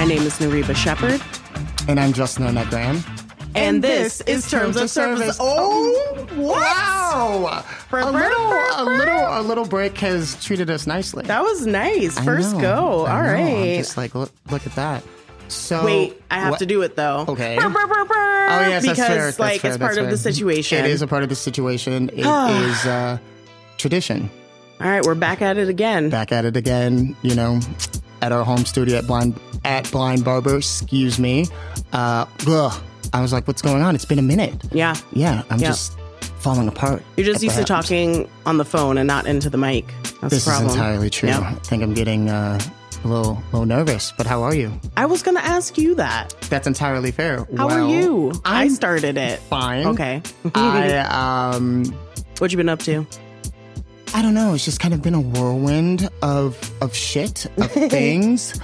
name is Nariba Shepherd. And I'm Justin Arnett Graham. And this is Terms of Service. Oh, what? Wow! A little break has treated us nicely. That was nice. First go. All right. I'm just like, look at that. So wait, I have to do it though. Okay. Oh yes, because that's fair. it's part of the situation. It is a part of the situation. It is tradition. All right, we're back at it again. You know, at our home studio at Blind Barber. Excuse me. I was like, what's going on? It's been a minute. Yeah. I'm just falling apart. You're just used to talking on the phone and not into the mic. That's this the problem. Is entirely true. Yep. I think I'm getting a little nervous, but how are you? I was going to ask you that. That's entirely fair. How are you? I started it. Fine. Okay. What you been up to? I don't know. It's just kind of been a whirlwind of shit, of things.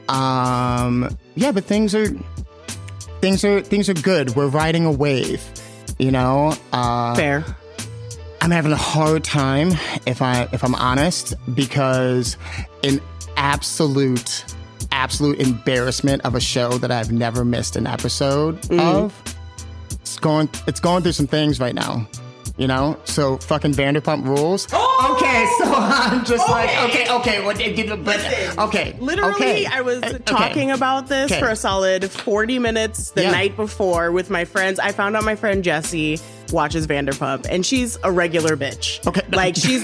But things are good. We're riding a wave, you know? Fair. I'm having a hard time, if I'm honest, because an absolute embarrassment of a show that I've never missed an episode of. It's going through some things right now. You know, so fucking Vanderpump Rules. Oh! Okay, so I'm just okay. Literally, I was talking about this for a solid 40 minutes the night before with my friends. I found out my friend Jessie watches Vanderpump, and she's a regular bitch. Okay. Like, she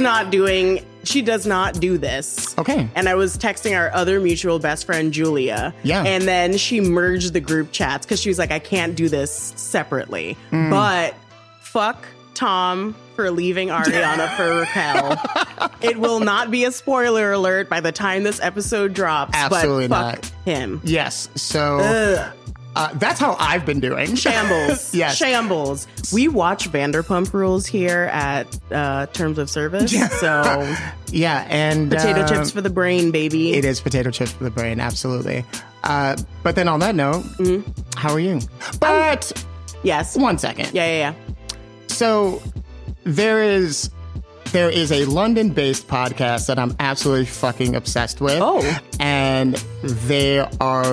does not do this. Okay. And I was texting our other mutual best friend, Julia. Yeah. And then she merged the group chats because she was like, I can't do this separately. But fuck Tom for leaving Ariana for Raquel. It will not be a spoiler alert by the time this episode drops. Absolutely but fuck not. Him. Yes. So that's how I've been doing. Shambles. Yes. Shambles. We watch Vanderpump Rules here at Terms of Service. So yeah, and potato chips for the brain, baby. It is potato chips for the brain. Absolutely. But then on that note, how are you? But yes. 1 second. Yeah. So there is a London-based podcast that I'm absolutely fucking obsessed with. Oh. And they're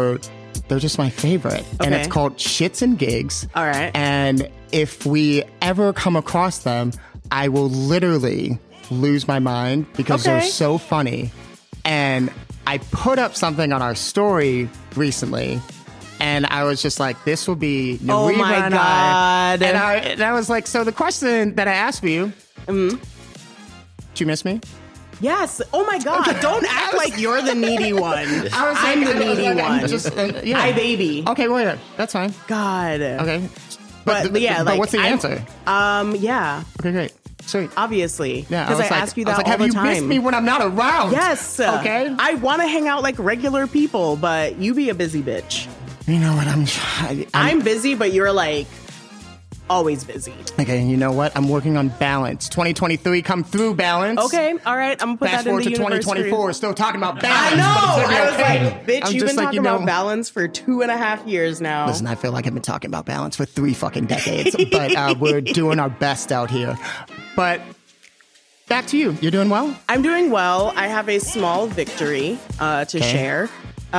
just my favorite. Okay. And it's called Shits and Gigs. All right. And if we ever come across them, I will literally lose my mind because they're so funny. And I put up something on our story recently, and I was just like, this will be Nariba oh my and God. And I was like, so the question that I asked for you, did you miss me? Yes. Oh my God. Don't act like you're the needy one. I'm the needy one. Hi, baby. Okay, well, yeah, that's fine. God. Okay. But what's the answer? Yeah. Okay, great. Sweet. Obviously. Yeah. Because I ask you that all the time. Have you missed me when I'm not around? Yes. Okay. I want to hang out like regular people, but you be a busy bitch. You know what? I'm busy, but you're like always busy. Okay, you know what? I'm working on balance. 2023, come through, balance. Okay, all right. I'm gonna put Fast that in the forward to 2024, still talking about balance. I know. I was okay. like, bitch, you've been talking about balance for 2.5 years now. Listen, I feel like I've been talking about balance for 3 fucking decades, but we're doing our best out here. But back to you. You're doing well? I'm doing well. I have a small victory to share.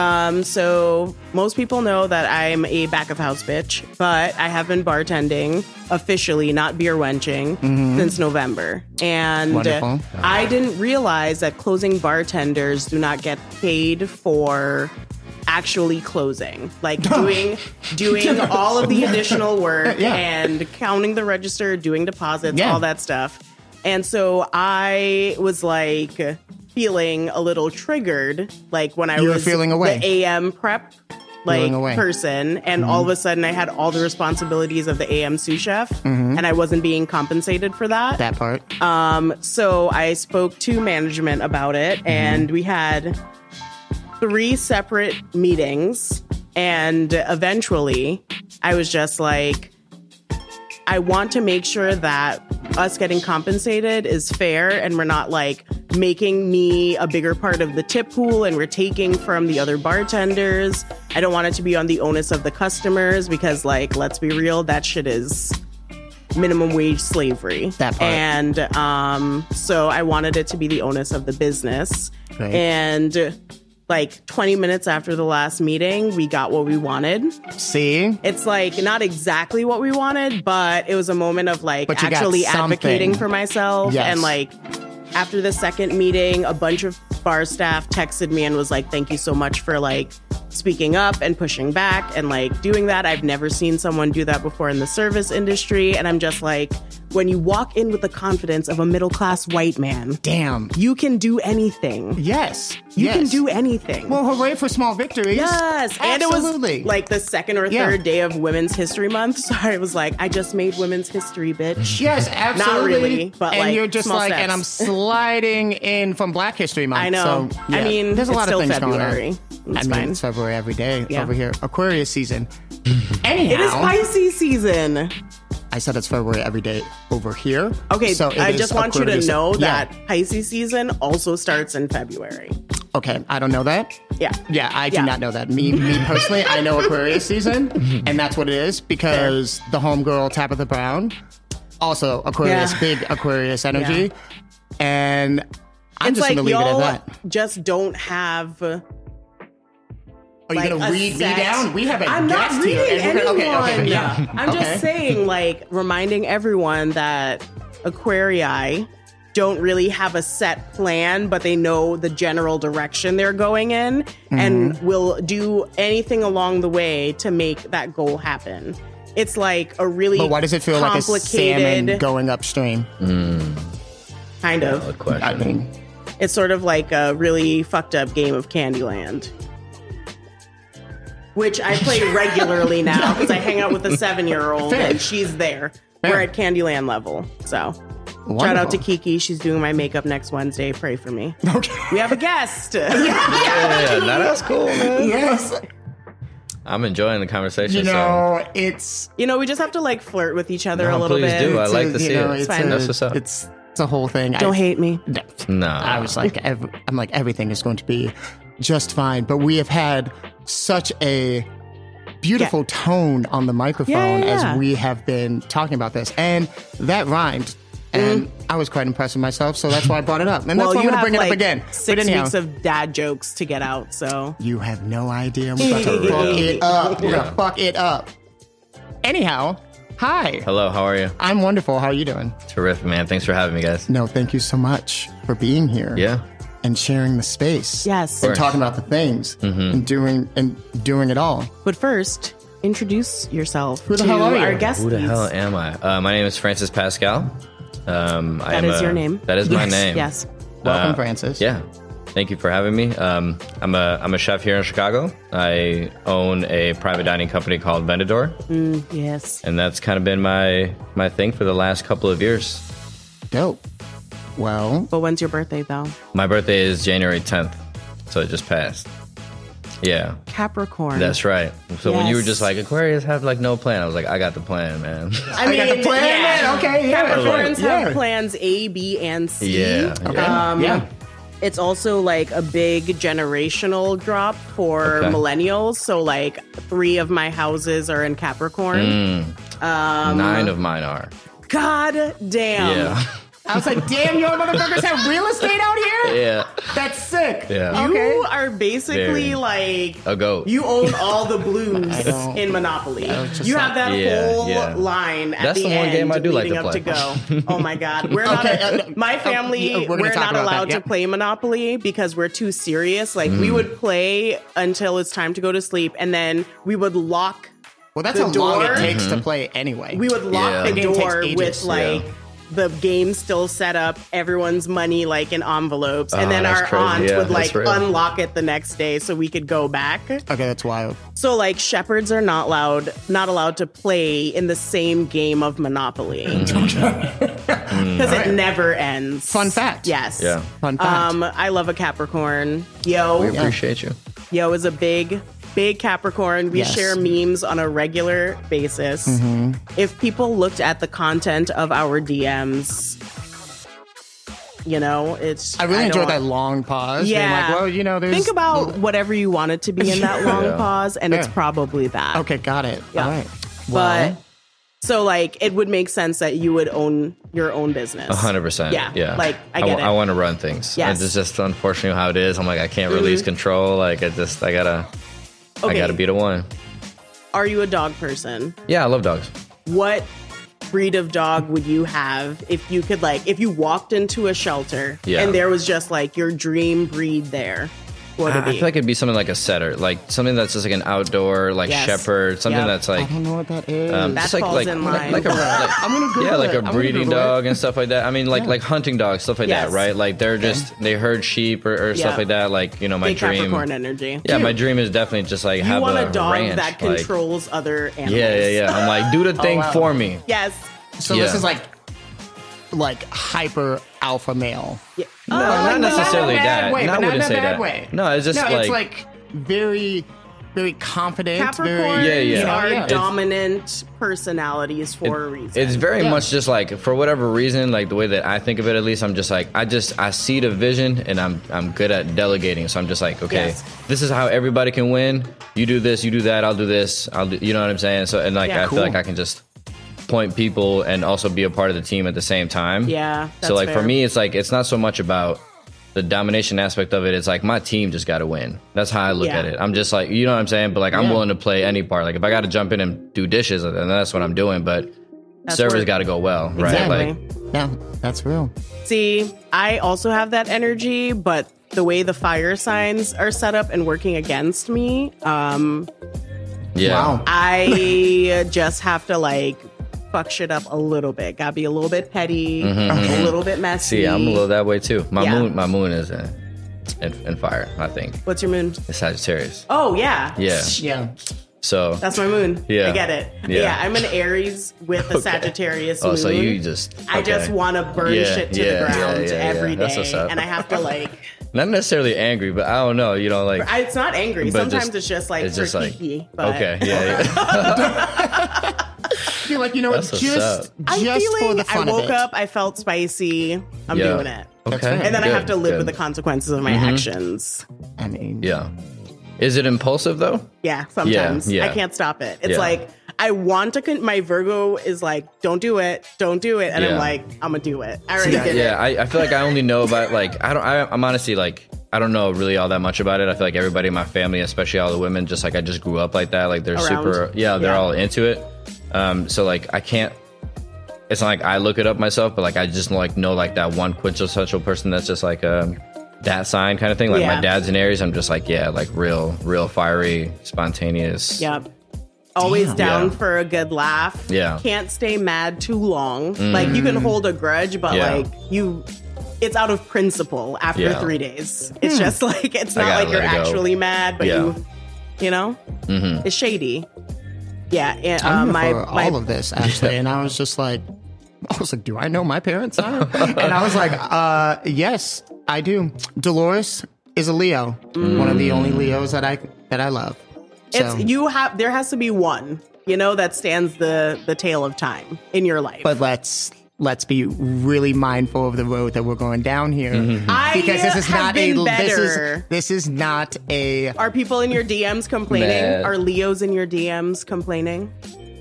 So most people know that I'm a back of house bitch, but I have been bartending officially, not beer wenching, since November. And wonderful. I didn't realize that closing bartenders do not get paid for actually closing, like doing all of the additional work and counting the register, doing deposits, all that stuff. And so I was like feeling a little triggered, like when I was feeling away. The AM prep person, and all of a sudden I had all the responsibilities of the AM sous chef, and I wasn't being compensated for that. That part. So I spoke to management about it, and we had 3 separate meetings, and eventually I was just like, I want to make sure that us getting compensated is fair, and we're not like making me a bigger part of the tip pool and we're taking from the other bartenders. I don't want it to be on the onus of the customers because, like, let's be real, that shit is minimum wage slavery. That part. And so I wanted it to be the onus of the business. Right. And like 20 minutes after the last meeting, we got what we wanted. See? It's like not exactly what we wanted, but it was a moment of like But you got actually something. advocating for myself. Yes. And like after the second meeting, a bunch of bar staff texted me and was like, thank you so much for like speaking up and pushing back and like doing that. I've never seen someone do that before in the service industry. And I'm just like, when you walk in with the confidence of a middle-class white man, Damn. you can do anything. Yes. You can do anything. Well, hooray for small victories. Yes. And it Absolutely. was like the second or Yeah. third day of Women's History Month. So I was like, I just made Women's History, bitch. Yes, absolutely. Not really, but and like, you're just small like, steps. and I'm sliding in from Black History Month. I know. So, yeah, I mean, there's a it's lot still of things February. going on. It's I mean, fine. it's February every day Yeah. over here. Aquarius season. Anyhow, It is Pisces season. I said it's February every day over here. Okay, so it I is just want you to Aquarius- know Yeah. that Pisces season also starts in February. Okay, I don't know that. Yeah. Yeah, I do Yeah. not know that. Me personally, I know Aquarius season, and that's what it is because the homegirl Tabitha Brown, also Aquarius, Yeah. big Aquarius energy, and I'm It's just like gonna leave it at y'all that. just don't have. Are you like, gonna a read me set- down? We have a I'm guest not reading here. and we're anyone. gonna- okay, yeah. I'm Okay. just saying, like, reminding everyone that Aquarii don't really have a set plan, but they know the general direction they're going in and will do anything along the way to make that goal happen. It's like a really But why does it feel like a salmon complicated going upstream? kind of. Valid question. I mean, It's sort of like a really fucked up game of Candyland, which I play regularly now because I hang out with a 7-year-old Fair. and she's there. Fair. We're at Candyland level. So wonderful. shout out to Kiki. She's doing my makeup next Wednesday. Pray for me. Okay. We have a guest. Yeah, that's cool, man. Yes. I'm enjoying the conversation. You know, it's You know, we just have to like flirt with each other No, a little please bit. do. I like to you see know, it. It's fine. That's what's up. It's a whole thing. Don't hate me. No. I was like, I'm like, everything is going to be just fine. But we have had such a beautiful tone on the microphone Yeah. as we have been talking about this. And that rhymed. And I was quite impressed with myself. So that's why I brought it up. And that's why I'm you going to have bring it like up again. 6 anyhow, weeks of dad jokes to get out. So you have no idea. We're about to For fuck real. it up. We're Yeah. going to fuck it up. Anyhow, hi. Hello, how are you? I'm wonderful. How are you doing? Terrific, man. Thanks for having me, guys. No, thank you so much for being here. Yeah. And sharing the space. yes. And talking about the things and doing it all. But first, introduce yourself Who the to hell are you? our guests. Who the hell am I? My name is Francis Pascal. That is your name? That is my Yes. name. Yes. Welcome, Francis. Yeah. Thank you for having me. I'm a chef here in Chicago. I own a private dining company called Vendador, Yes. and that's kind of been my thing for the last couple of years. Dope. Well, But when's your birthday, though? My birthday is January 10th, so it just passed. Yeah, Capricorn. that's right. So when you were Yes. just like, Aquarius have like no plan, I was like, I got the plan, man. I got the plan, man. Okay, yeah. Capricorns Yeah. have plans A, B, and C. Yeah. okay. Yeah. Yeah. It's also like a big generational drop for Okay. millennials. So like 3 of my houses are in Capricorn. 9 of mine are. God damn. Yeah. I was like, damn, your motherfuckers have real estate out here? Yeah. That's sick. Yeah. Okay. You are basically Very. like A goat. you own all the blues don't- in Monopoly. was just You like- have that Yeah, whole yeah. line at That's the the one end game I do like leading to up play. to go. Oh my god, we're not. Okay, My family, we're gonna we're talk not about allowed that, to yeah. play Monopoly because we're too serious. Like we would play until it's time to go to sleep, and then we would lock. Well, that's The how long door- it takes to play anyway. We would lock Yeah. the The game takes door ages. with like. Yeah. The game still set up, everyone's money like in envelopes, and Oh, then that's our crazy. aunt Yeah, would like that's real. unlock it the next day so we could go back. Okay, that's wild. So like shepherds are not allowed to play in the same game of Monopoly because it never ends. Fun fact. Yes. Yeah. Fun fact. I love a Capricorn. We Yo appreciate you. is a big Capricorn. We Yes. share memes on a regular basis. If people looked at the content of our DMs, you know, it's I really don't enjoyed that want- long pause. being Yeah. like, well, you know, there's. Think about whatever you want it to be in that long Yeah. pause, and it's Yeah. probably that. Okay, got it. Yeah. All right. But Well, So like it would make sense that you would own your own business. 100%. Yeah. Like I get it. I want to run things. Yes. It's just unfortunately how it is. I'm like, I can't release control. Like I gotta be the one. Are you a dog person? Yeah, I love dogs. What breed of dog would you have if you could, like, if you walked into a shelter and there was just like your dream breed there? What would it be? I feel like it'd be something like a setter, like something that's just like an outdoor, like shepherd, something that's like I don't know what that is. That just falls in line. I'm gonna Google like it. a breeding dog and stuff like that. I mean, like hunting dogs, stuff like Yes. that, right? Like they're just they herd sheep or stuff like that. Like my Big dream. Capricorn energy. Yeah, my dream is definitely just like You have want a dog ranch, that like- controls other animals. Yeah. I'm like, do the thing wow. for me. Yes. So this Yeah. is like hyper alpha male. Yeah. No, not necessarily that. Way, No, I but not wouldn't in a say bad that. way. No, it's just it's like very, very confident. Capricorns very, are dominant personalities for a reason. It's very much just like, for whatever reason, like the way that I think of it, at least, I'm just like, I see the vision and I'm good at delegating. So I'm just like, okay, this is how everybody can win. You do this, you do that, I'll do this. You know what I'm saying? So, and like, I feel like I can just point people and also be a part of the team at the same time. Yeah. So like fair. for me, it's like, it's not so much about the domination aspect of it. It's like my team just got to win. That's how I look at it. I'm just like, you know what I'm saying? But like, I'm willing to play any part. Like if I got to jump in and do dishes, then that's what I'm doing. But servers got to go well, right? Exactly. Like, yeah, that's real. See, I also have that energy, but the way the fire signs are set up and working against me, yeah. Wow. I just have to like fuck shit up a little bit. Gotta be a little bit petty, a little bit messy. See, I'm a little that way too. My Yeah. moon is in fire, I think. What's your moon? It's Sagittarius. Oh, yeah. Yeah. Yeah. So That's my moon. Yeah. I get it. Yeah. Yeah, I'm an Aries with a Sagittarius moon. so you just I just want to burn shit to the ground every That's day. what's up. And I have to like... not necessarily angry, but I don't know, like It's not angry. But Sometimes just- it's just like it's just like, freaky. But okay, yeah. You're like, you know what? That's what's Just I'm for feeling, the fun I woke of it. up, I felt spicy. I'm Yeah. doing it. Okay. fair. And then I have to live good. with the consequences of my actions. I mean, Yeah. Is it impulsive though? Yeah, sometimes. Yeah. I can't stop it. It's Yeah. like, I want to, my Virgo is like, don't do it. And Yeah. I'm like, I'm going to do it. I already did it. Yeah, I feel like I only know about like I'm honestly like I don't know really all that much about it. I feel like everybody in my family, especially all the women, just like I just grew up like that. Like they're Around. they're Yeah. all into it. So like I can't. It's not like I look it up myself, but like I just know like that one quintessential person that's just like that sign kind of thing. Like Yeah. my dad's an Aries. I'm just like like real fiery, spontaneous. Yep. Always down Yeah. for a good laugh. Yeah. Can't stay mad too long. Like you can hold a grudge, but Yeah. like it's out of principle after Yeah. 3 days. It's just like, it's I not gotta like you're let it go. actually mad, but Yeah. you know, it's shady. Yeah. And I'm my, here for all of this actually, and I was like, do I know my parents are? And I was like, yes, I do. Dolores is a Leo, one of the only Leos that I love. So, there has to be one, that stands the tale of time in your life. but let's be really mindful of the road that we're going down here, because this is have not been better. this is not a. Are people in your DMs complaining? Mad. Are Leos in your DMs complaining?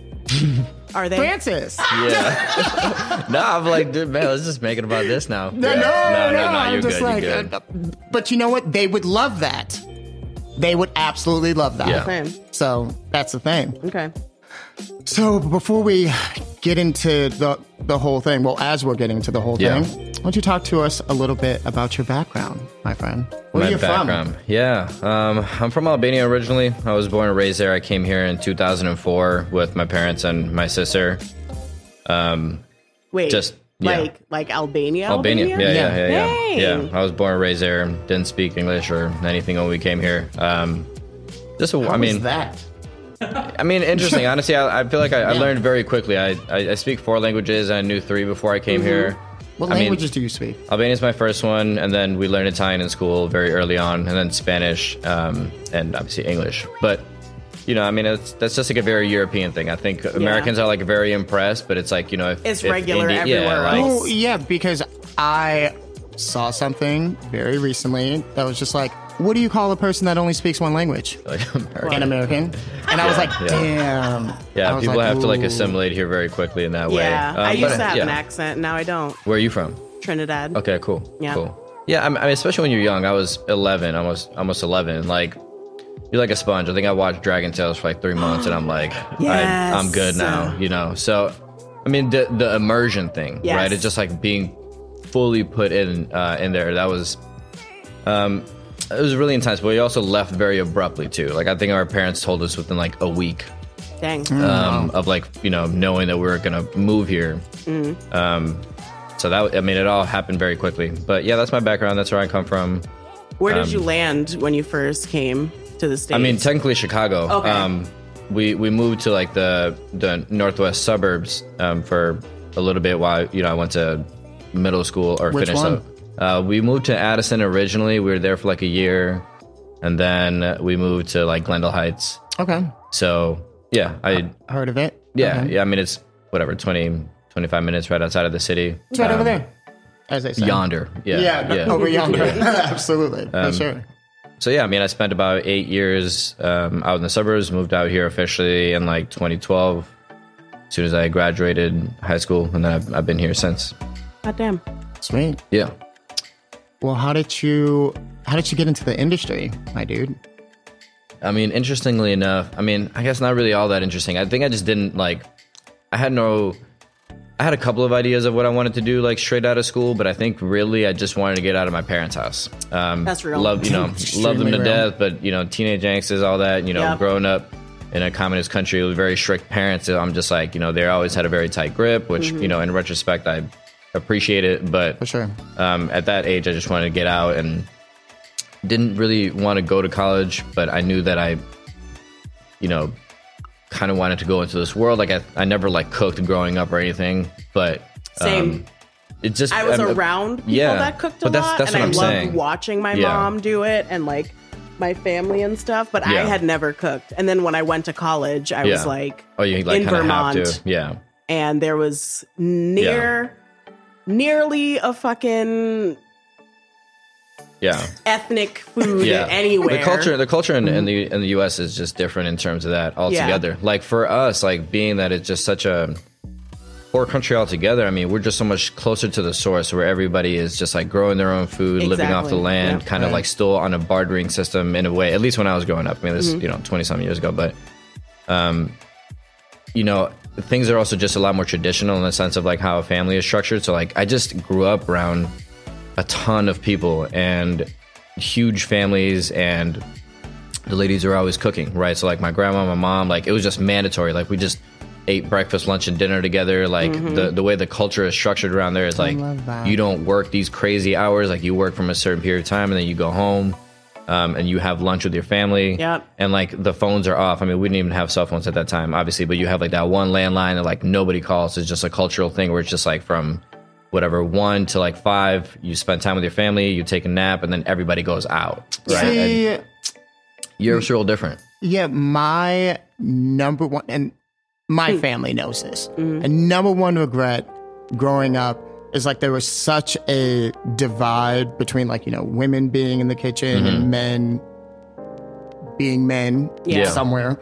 Are they? Francis. Yeah. No, I'm like, dude, man, let's just make it about this now. No, No, I'm you're just good. like, You're good. but you know what? They would love that. They would absolutely love that. Yeah. Same. So that's the thing. Okay. So before we get into the whole thing, well, as we're getting to the whole Yeah. thing, why don't you talk to us a little bit about your background, my friend? Where My are you background. Yeah. I'm from Albania originally. I was born and raised there. I came here in 2004 with my parents and my sister. Wait. Just, yeah. like Albania? Albania. Yeah. Dang. Yeah. I was born and raised there. Didn't speak English or anything when we came here. from? I mean, that? I mean, interesting. Honestly, I feel like I learned very quickly. I speak 4 languages. And I knew 3 before I came here. What I mean, languages do you speak? Albania is my first one, and then we learned Italian in school very early on, and then Spanish, and obviously English. But I mean, that's just like a very European thing. I think Americans are like very impressed, but it's like if It's if regular everywhere like, else. Oh, yeah, because I saw something very recently that was just like, what do you call a person that only speaks one language? Like American. An American. And I was like, damn. Yeah, I was people like, have to like ooh. assimilate here very quickly in that way. Yeah, I used but, to have yeah. an accent. Now I don't. Where are you from? Trinidad. Okay, cool. Yeah. Cool. Yeah, I mean, especially when you're young. I was 11, almost 11. Like, you're like a sponge. I think I watched Dragon Tales for like 3 months, and I'm like, Yes. I'm good now, you know? So, I mean, the immersion thing, Yes. right? It's just like being fully put in there. That was, it was really intense, but we also left very abruptly, too. Like, I think our parents told us within like a week Dang. of like, you know, knowing that we were going to move here. So that, I mean, it all happened very quickly. But yeah, that's my background. That's where I come from. Where did you land when you first came to the States? I mean, technically Chicago. Okay. We moved to like the northwest suburbs for a little bit while, you know, I went to middle school or Which finished one? up. We moved to Addison originally. We were there for like a year, and then we moved to like Glendale Heights. Okay. So yeah, I Heard of it? yeah Okay. yeah. I mean, it's whatever 25 minutes right outside of the city. It's right over there. As they say. Yonder. Yeah. Yeah, over yonder. Absolutely. For sure. So yeah, I mean, I spent about 8 years out in the suburbs, moved out here officially in like 2012, as soon as I graduated high school, and then I've been here since. God damn. Sweet. Yeah. Well, how did you get into the industry, my dude? I mean, interestingly enough, I mean, I guess not really all that interesting. I think I just didn't like, I had a couple of ideas of what I wanted to do like straight out of school, but I think really I just wanted to get out of my parents' house. That's real. Love them Extremely to real. death, but you know, teenage angst is all that, you know, Yep. growing up in a communist country with very strict parents. I'm just like, you know, they always had a very tight grip, which, you know, in retrospect, I appreciate it. But For sure. at that age, I just wanted to get out and didn't really want to go to college, but I knew that I, you know, kind of wanted to go into this world. Like I never like cooked growing up or anything, but Same. it just I was around people yeah, that cooked a but that's- lot, that's and what I I'm loved saying. watching my Yeah. mom do it and like my family and stuff. But I Yeah. had never cooked. And then when I went to college, I was like, oh, you like in kind of have Vermont. to, yeah. and there was nearly a fucking Yeah. ethnic food Yeah. anywhere. The culture in the US is just different in terms of that altogether. Like for us, like being that it's just such a poor country altogether, I mean, we're just so much closer to the source where everybody is just like growing their own food, living off the Exactly. land, Yeah. kind of like still on a bartering system in a way, at least when I was growing up. I mean, this is, you know, 20 something years ago, but you know, things are also just a lot more traditional in the sense of like how a family is structured. So like I just grew up around a ton of people and huge families, and the ladies are always cooking, right? So like my grandma, my mom, like it was just mandatory. Like we just ate breakfast, lunch, and dinner together. Like the way the culture is structured around there is like love that. you don't work these crazy hours. Like you work from a certain period of time and then you go home. And you have lunch with your family. Yep. And like the phones are off. I mean, we didn't even have cell phones at that time, obviously, but you have like that one landline that like nobody calls. It's just a cultural thing where it's just like from whatever 1 to like 5, you spend time with your family, you take a nap, and then everybody goes out. Right. And See, Europe's real different. yeah, my number one, and my family knows this, and number one regret growing up is like there was such a divide between like, you know, women being in the kitchen and men being men Yeah. somewhere.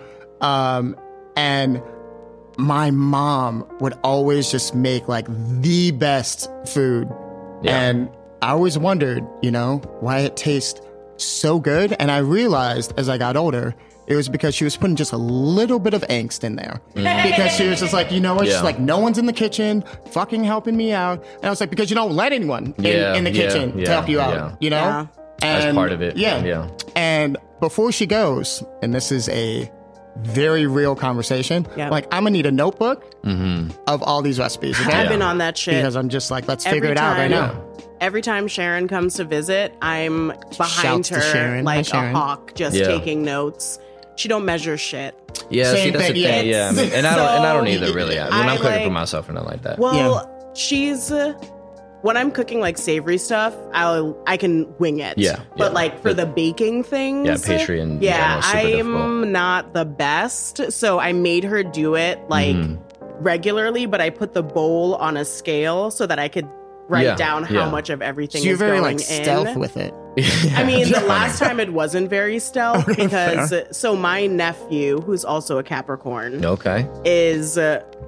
And my mom would always just make like the best food. Yeah. And I always wondered, you know, why it tastes so good. And I realized as I got older, it was because she was putting just a little bit of angst in there. Because she was just like, you know what? She's Yeah. like, no one's in the kitchen fucking helping me out. And I was like, because you don't let anyone in the kitchen to help you out, you know? Yeah. That's And part of it. Yeah. Yeah. And before she goes, and this is a very real conversation, Yeah. like I'm gonna need a notebook of all these recipes. Okay? I've been on that shit. Because I'm just like, let's Every figure it out right time- now. Every time Sharon comes to visit, I'm behind Shouts to her Sharon. Hi, like a Sharon. hawk, just Yeah. taking notes. She don't measure shit. Yeah, Same see, that's thing, the yeah. thing. Yeah, I mean, and I don't So, either really. When I I'm cooking for like- myself or nothing like that. Well, she's when I'm cooking like savory stuff, I can wing it. Yeah, But yeah. like for the baking things, Yeah, pastry in yeah, general is super difficult. I'm not the best. So I made her do it like Mm-hmm. regularly, but I put the bowl on a scale so that I could write Yeah, down how yeah. much of everything So you're is very going like in. stealth with it. I mean, the last time it wasn't very stealth because Fair. so my nephew, who's also a Capricorn, Okay. is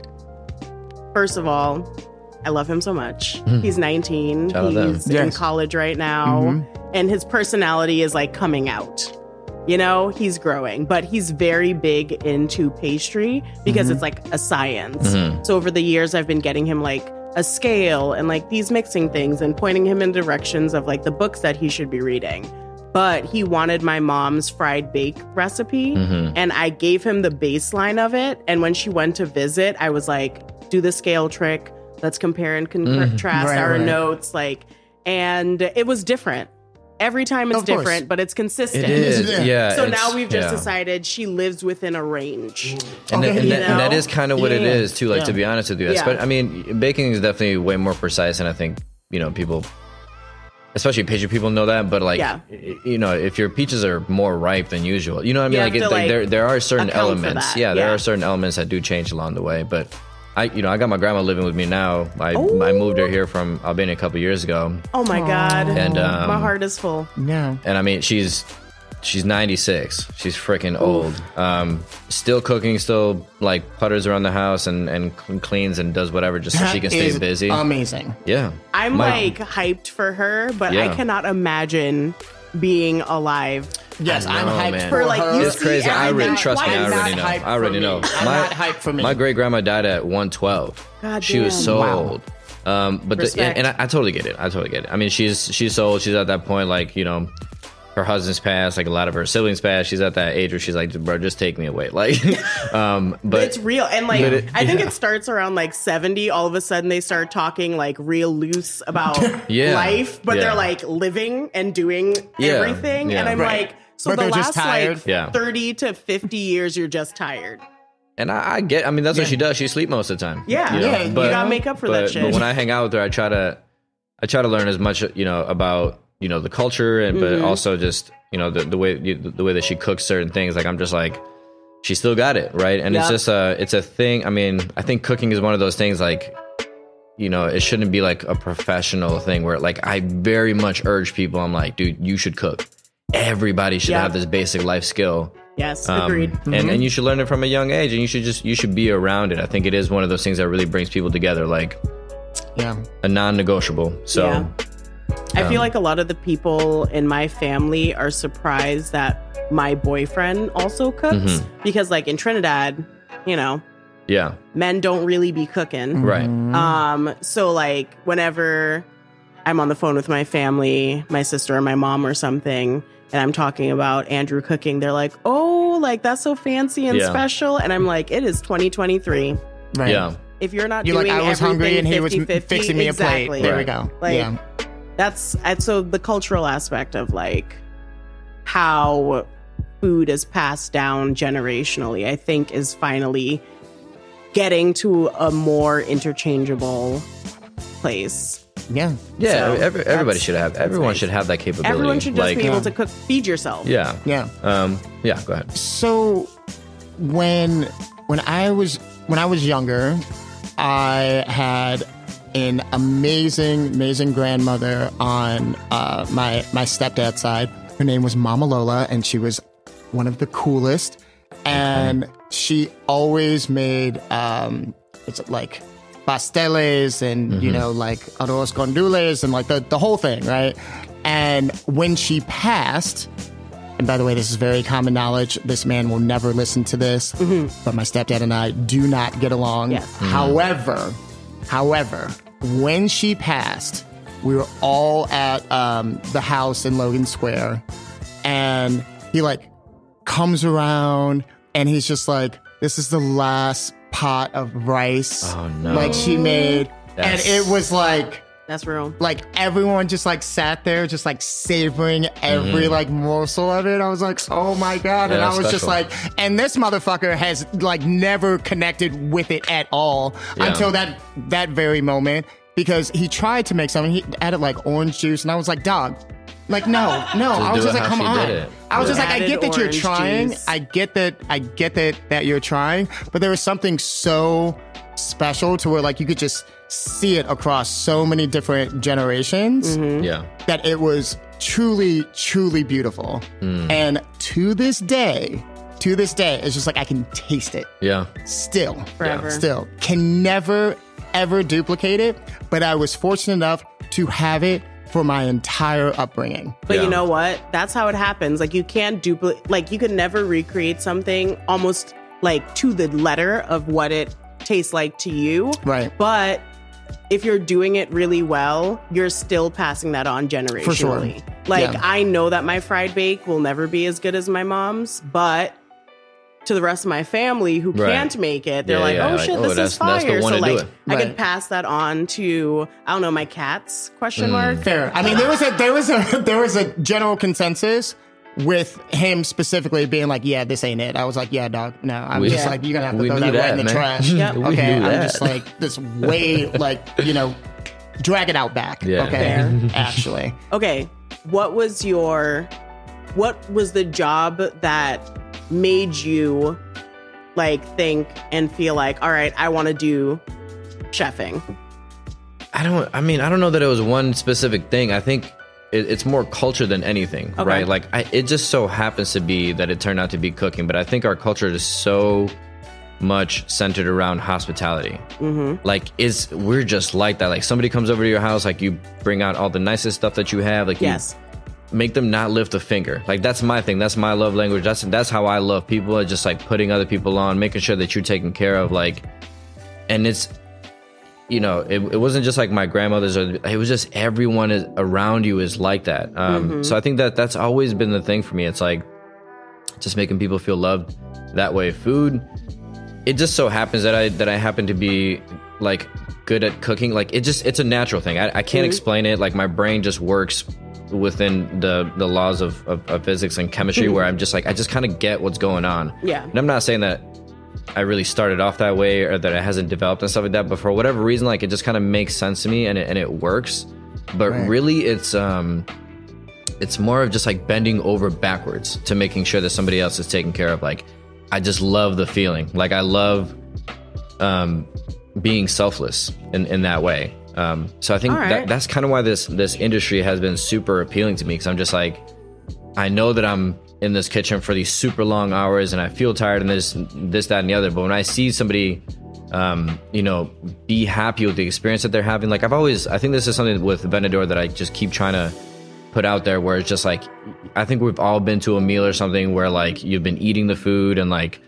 first of all, I love him so much. He's 19. Shout out them. He's in Yes. college right now, and his personality is like coming out. You know, he's growing, but he's very big into pastry because it's like a science. So over the years, I've been getting him like a scale and like these mixing things and pointing him in directions of like the books that he should be reading. But he wanted my mom's fried bake recipe, and I gave him the baseline of it. And when she went to visit, I was like, do the scale trick. Let's compare and contrast Right, our right. notes. Like, and it was different. Every time it's Of course. different, but it's consistent. It is. Yeah. Yeah. So it's- now we've just yeah. decided she lives within a range. And, Okay. and, You and that know? is kind of what it Yeah. is too. Like Yeah. to be honest with you, Yeah. but I mean, baking is definitely way more precise, and I think people, especially pastry people, know that. But like, Yeah. if your peaches are more ripe than usual, you know what I mean? You Like, have to, like, there are certain account for elements. that. Yeah, there Yeah. are certain elements that do change along the way. But I got my grandma living with me now. I moved her here from Albania a couple years ago, Oh my God. and My heart is full. Yeah. and I mean, she's 96. She's freaking old. Still cooking, still like putters around the house and cleans and does whatever just so she can stay Is busy. Amazing. Yeah. I'm My- like hyped for her, but I Yeah. cannot imagine being alive. Yes, I I'm know, hyped man. for like, her. you It's crazy. I everything already at trust me. I once. already know. Not hyped I already for know. me. I'm not hyped for me. My great grandma died at 112. God She was damn. so Wow. old. But Respect. and I totally get it. I totally get it. I mean, she's so old. She's at that point, like her husband's passed, like a lot of her siblings passed. She's at that age where she's like, bro, just take me away. Like, but It's real. And like, but I think it starts around like 70. All of a sudden they start talking like real loose about Yeah. life, but Yeah. they're like living and doing Yeah. everything. Yeah. And I'm Right. like, so But the they're last just tired. like Yeah. 30 to 50 years, you're just tired. And I get. I mean, that's what she does. She sleep most of the time. Yeah. Yeah, you gotta make up for that shit. But when I hang out with her, I try to learn as much about the culture and Mm-hmm. but also just the way that she cooks certain things. Like I'm just like, she still got it right, and it's Yep. just it's a thing. I mean, I think cooking is one of those things like. It shouldn't be like a professional thing where like I very much urge people. I'm like, dude, you should cook. Everybody should Yeah. have this basic life skill. Yes, agreed. And you should learn it from a young age, and you should be around it. I think it is one of those things that really brings people together, like Yeah. a non-negotiable. So Yeah. I feel like a lot of the people in my family are surprised that my boyfriend also cooks because like in Trinidad, yeah, men don't really be cooking. right. So like whenever I'm on the phone with my family, my sister or my mom or something, and I'm talking about Andrew cooking, they're like, "Oh, like that's so fancy and Yeah. special." And I'm like, "It is 2023. Right. Yeah, If you're not You're doing like, I was hungry and he was 50-50, fixing me a exactly. plate. There we Right. go. Like, yeah. That's so the cultural aspect of like how food is passed down generationally, I think, is finally getting to a more interchangeable place. Yeah. yeah. So, everybody that's- should have. that's Everyone nice. should have that capability. Everyone should just like, be able to cook, feed yourself. Yeah, Yeah. yeah. Go ahead. So when I was younger, I had an amazing grandmother on my stepdad's side. Her name was Mama Lola, and she was one of the coolest. And she always made it's like pasteles and like arroz con dules and like the whole thing, right? And when she passed. And by the way, this is very common knowledge. This man will never listen to this, but my stepdad and I do not get along. Yes. However, when she passed, we were all at the house in Logan Square, and he like comes around and he's just like, "This is the last pot of rice Oh, no. like she made," That's- and it was like. That's real. Like everyone just like sat there, just like savoring every like morsel of it. I was like, oh my God. Yeah, and I that's was just special. like, and this motherfucker has like never connected with it at all Yeah. until that very moment, because he tried to make something. He added like orange juice, and I was like, dog. Like, no. I was do just it like, how come she on. did it. I was just like, I Added get that you're orange trying. juice. I get that you're trying, but there was something so special to where like you could just see it across so many different generations Yeah. that it was truly, truly beautiful. And to this day, it's just like I can taste it. Yeah. Still. Forever. Still. Can never, ever duplicate it. But I was fortunate enough to have it for my entire upbringing. But Yeah. you know what? That's how it happens. Like you can't duplicate, like you can never recreate something almost like to the letter of what it tastes like to you. Right. But if you're doing it really well, you're still passing that on generationally. For sure. Like Yeah. I know that my fried bake will never be as good as my mom's, but to the rest of my family who Right. can't make it, they're Yeah, like, yeah, oh like, shit, oh, this is that's fire. the one So to do like it. I Right. could pass that on to, I don't know, my cats, question Mm. mark. Fair. I mean, there was a general consensus with him specifically being like, yeah, this ain't it. I was like, yeah, dog, no. I'm We- just like, you're gonna have to we throw knew that right in that, the man. trash. Yep. We Okay. knew I'm that. just like this way, like, drag it out back. Yeah. Okay. Actually. Okay, what was the job that made you like think and feel like, all right, I want to do chefing? I don't know that it was one specific thing. I think it's more culture than anything, Okay. right? Like it just so happens to be that it turned out to be cooking, but I think our culture is so much centered around hospitality. Like we're just like that. Like somebody comes over to your house, like you bring out all the nicest stuff that you have. Like Yes. you make them not lift a finger. Like that's my thing. That's my love language. That's how I love people. It's just like putting other people on, making sure that you're taken care of. Like, and it's, it wasn't just like my grandmother's, or it was just everyone around you is like that. So I think that's always been the thing for me. It's like just making people feel loved that way. Food, it just so happens that I happen to be like good at cooking. Like it's a natural thing. I can't explain it. Like my brain just works within the laws of physics and chemistry, where I'm just like, I just kind of get what's going on. Yeah. And I'm not saying that I really started off that way or that it hasn't developed and stuff like that, but for whatever reason, like it just kind of makes sense to me and it works. But Right. really it's more of just like bending over backwards to making sure that somebody else is taken care of. Like I just love the feeling. Like I love being selfless in that way. So I think All right. that's kind of why this industry has been super appealing to me, because I'm just like, I know that I'm in this kitchen for these super long hours and I feel tired and this, that, and the other. But when I see somebody, be happy with the experience that they're having, like I think this is something with Venador that I just keep trying to put out there, where it's just like, I think we've all been to a meal or something where like you've been eating the food and like,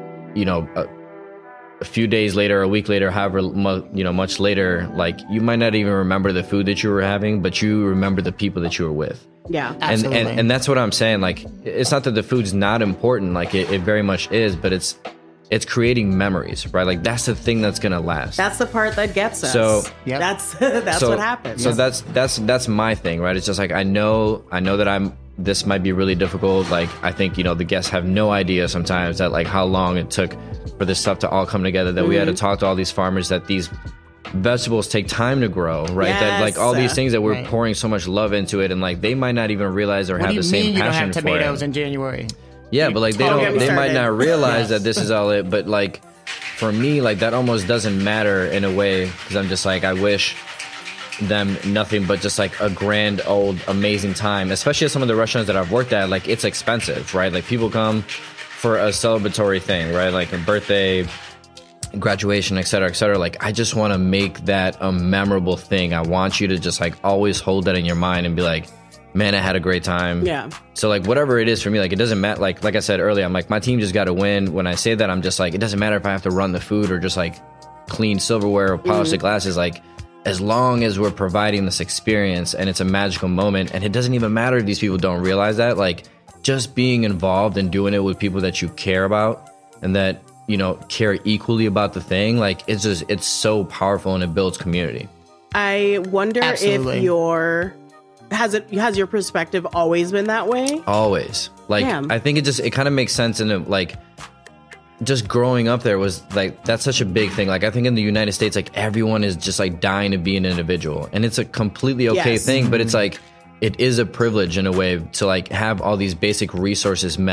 a few days later, a week later, however, much later, like you might not even remember the food that you were having, but you remember the people that you were with. Yeah. Absolutely. And that's what I'm saying. Like, it's not that the food's not important. Like it very much is, but it's creating memories, right? Like that's the thing that's gonna last. That's the part that gets us. So- Yep. That's So- what happens. So that's my thing, right? It's just like I know that this might be really difficult. Like I think the guests have no idea sometimes that like how long it took for this stuff to all come together. That we had to talk to all these farmers. That these vegetables take time to grow, right? That like all these Yes. things that we're Right. pouring so much love into it, and like they might not even realize or What have do you the same mean you don't passion have for tomatoes it. in January? Yeah, but like Don't get me they might started. not realize Yes. that this is all it. But like for me, like that almost doesn't matter in a way, because I'm just like, I wish them nothing but just like a grand old amazing time. Especially at some of the restaurants that I've worked at, like it's expensive, right? Like people come for a celebratory thing, right? Like a birthday, graduation, et cetera, like I just want to make that a memorable thing. I want you to just like always hold that in your mind and be like, man, I had a great time. Yeah. So like whatever it is for me, like it doesn't matter. Like I said earlier, I'm like, my team just got to win. When I say that, I'm just like, it doesn't matter if I have to run the food or just like clean silverware or polish the glasses. Like as long as we're providing this experience and it's a magical moment, and it doesn't even matter if these people don't realize that, like just being involved and doing it with people that you care about and that, care equally about the thing. Like it's so powerful and it builds community. I wonder Absolutely. if has your perspective always been that way? Always. Like, Damn. I think it kind of makes sense in like, just growing up there was like, that's such a big thing. Like, I think in the United States, like everyone is just like dying to be an individual, and it's a completely okay Yes. thing, but it's like, it is a privilege in a way to like have all these basic resources met.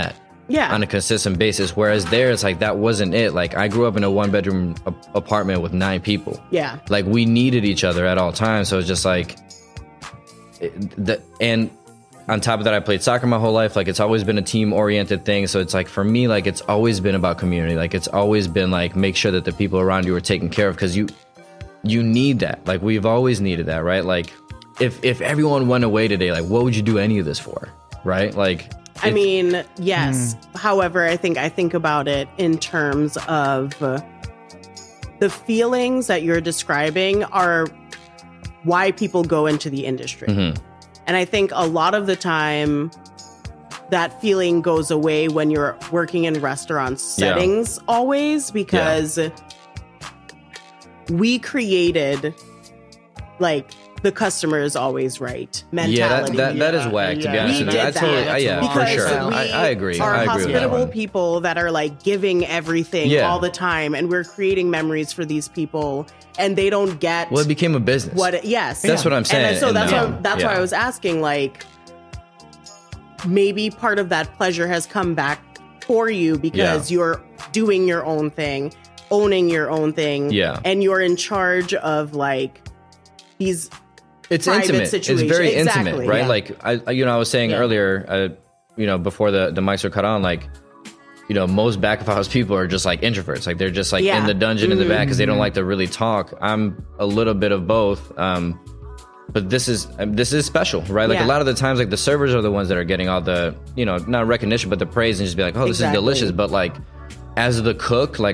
on a consistent basis. Whereas there, it's like that wasn't it. Like I grew up in a 1-bedroom apartment with 9 people. Yeah. Like we needed each other at all times. So it's just like, and on top of that, I played soccer my whole life. Like it's always been a team oriented thing. So it's like for me, like it's always been about community. Like it's always been like make sure that the people around you are taken care of, because you need that. Like we've always needed that, right? Like if everyone went away today, like what would you do any of this for, right? Like I mean, yes. However, I think about it in terms of the feelings that you're describing are why people go into the industry. And I think a lot of the time that feeling goes away when you're working in restaurant settings always, because we created like the customer is always right mentality. That is whack, to be honest with you. I totally, for sure. I agree. Are I agree with that hospitable one. people that are like giving everything all the time, and we're creating memories for these people, and they don't get. Well, it became a business. That's what I'm saying. And so that's why I was asking, like, maybe part of that pleasure has come back for you because you're doing your own thing, owning your own thing, and you're in charge of like these. It's intimate. Situation. It's very exactly, intimate, right? Yeah. Like I was saying earlier, before the mics were cut on, like, most back of house people are just like introverts. Like they're just like in the dungeon in the back because they don't like to really talk. I'm a little bit of both. But this is special, right? Like a lot of the times, like the servers are the ones that are getting all the, not recognition, but the praise, and just be like, oh, this is delicious. But like, as the cook, like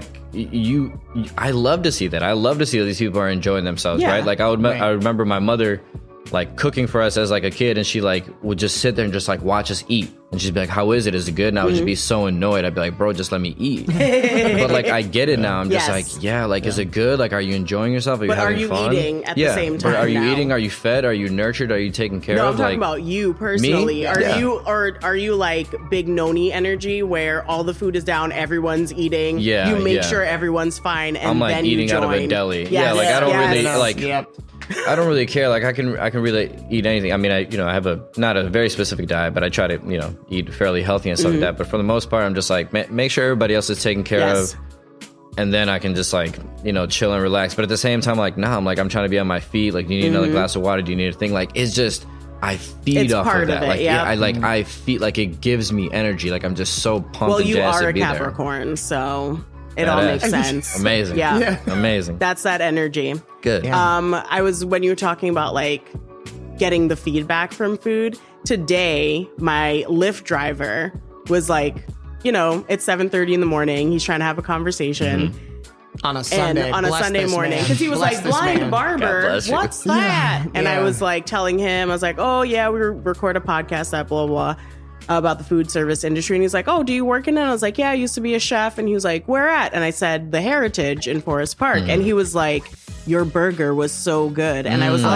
I love to see that. I love to see that these people are enjoying themselves, right? Like I remember my mother like cooking for us as like a kid, and she like would just sit there and just like watch us eat, and she'd be like, how is it? Is it good? And I would just be so annoyed. I'd be like, bro, just let me eat. But like I get it now. I'm just like, is it good? Like, are you enjoying yourself? Are you having fun? Are you eating at the same time? But are you eating? Are you fed? Are you nurtured? Are you taken care of? No, I'm talking about you personally. Me? Are you like big noni energy where all the food is down, everyone's eating, you make sure everyone's fine, and I'm like then eating you join. out of a deli. Yes. Yeah, like I don't really like. Yep. I don't really care. Like I can really eat anything. I mean, I have not a very specific diet, but I try to eat fairly healthy and stuff like that. But for the most part, I'm just like make sure everybody else is taken care of, and then I can just like chill and relax. But at the same time, like I'm I'm trying to be on my feet. Like, do you need another glass of water? Do you need a thing? Like it's just I feed off of that. I feel like it gives me energy. Like I'm just so pumped. Well, and you jazzed are to a be Capricorn, so. It Badass. all makes sense. Amazing. Yeah. Amazing. That's that energy. Good. Yeah. I was, when you were talking about like getting the feedback from food, today my Lyft driver was like, it's 7:30 in the morning. He's trying to have a conversation. On a Sunday. On a Sunday morning. Because he was like, blind barber, what's that? And I was like telling him, I was like, oh yeah, we record a podcast that blah, blah, about the food service industry. And he's like, oh, do you work in it? And I was like, yeah, I used to be a chef. And he was like, where at? And I said, the Heritage in Forest Park. And he was like, your burger was so good. And I was